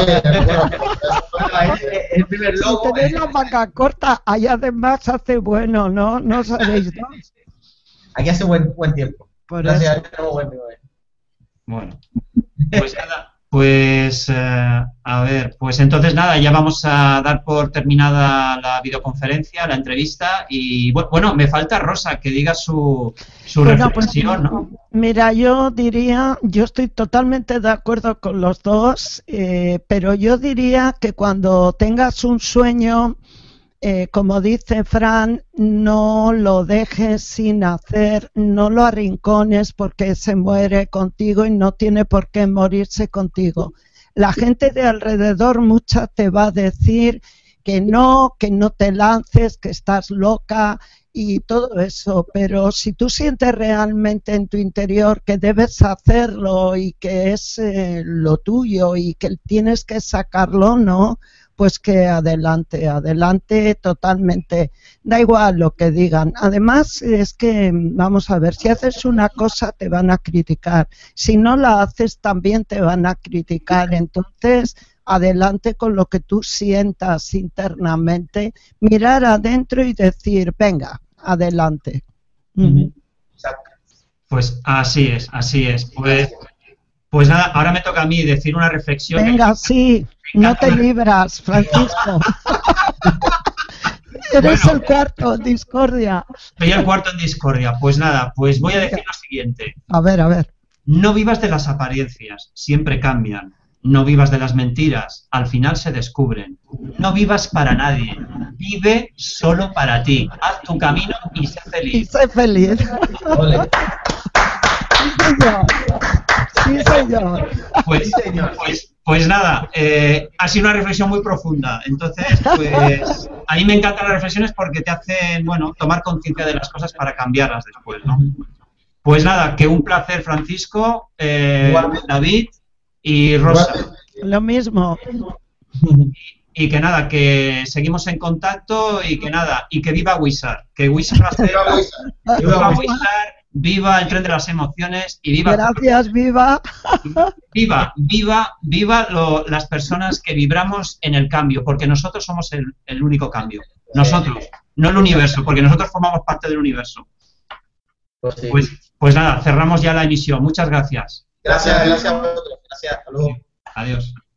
S4: el primer logo. Si tenéis la manga corta, ahí además hace bueno, ¿no? No sabéis, ¿no?
S3: Aquí hace buen, buen tiempo.
S4: Por
S3: Gracias, tenemos buen tiempo.
S1: Bueno, pues nada. Pues, eh, a ver, pues entonces nada, ya vamos a dar por terminada la videoconferencia, la entrevista y bueno, me falta Rosa, que diga su, su bueno, reflexión, pues, ¿no?
S4: Mira, yo diría, yo estoy totalmente de acuerdo con los dos, eh, pero yo diría que cuando tengas un sueño, Eh, como dice Fran, no lo dejes sin hacer, no lo arrincones porque se muere contigo y no tiene por qué morirse contigo. La gente de alrededor mucha te va a decir que no, que no te lances, que estás loca y todo eso, pero si tú sientes realmente en tu interior que debes hacerlo y que es eh, lo tuyo y que tienes que sacarlo, ¿no? Pues que adelante, adelante totalmente, da igual lo que digan. Además es que, vamos a ver, si haces una cosa te van a criticar, si no la haces también te van a criticar, entonces adelante con lo que tú sientas internamente, mirar adentro y decir, venga, adelante.
S3: Uh-huh.
S1: Pues así es, así es. Pues, pues nada, ahora me toca a mí decir una reflexión.
S4: Venga, que... sí. No te libras, Francisco. Eres bueno, el cuarto en discordia.
S1: Soy el cuarto en discordia. Pues nada, pues voy a decir lo siguiente.
S4: A ver, a ver.
S1: No vivas de las apariencias, siempre cambian. No vivas de las mentiras, al final se descubren. No vivas para nadie, vive solo para ti. Haz tu camino y sé feliz.
S4: Y sé feliz.
S3: Ole.
S4: Sí, Sí, señor.
S1: Pues,
S3: Sí, señor.
S1: pues, pues nada, eh, ha sido una reflexión muy profunda. Entonces, pues a mí me encantan las reflexiones porque te hacen, bueno, tomar conciencia de las cosas para cambiarlas después, ¿no? Pues nada, que un placer, Francisco, eh, David y Rosa.
S4: Lo mismo.
S1: Y que nada, que seguimos en contacto y que nada, y que viva Wizard, que Wizard va a ser, viva Wizard, viva el tren de las emociones y viva...
S4: Gracias, viva.
S1: Viva, viva, viva lo, las personas que vibramos en el cambio, porque nosotros somos el, el único cambio. Nosotros, no el universo, porque nosotros formamos parte del universo.
S3: Pues, sí.
S1: Pues, pues nada, cerramos ya la emisión. Muchas gracias.
S3: Gracias, gracias a vosotros. Gracias. Hasta luego.
S1: Adiós.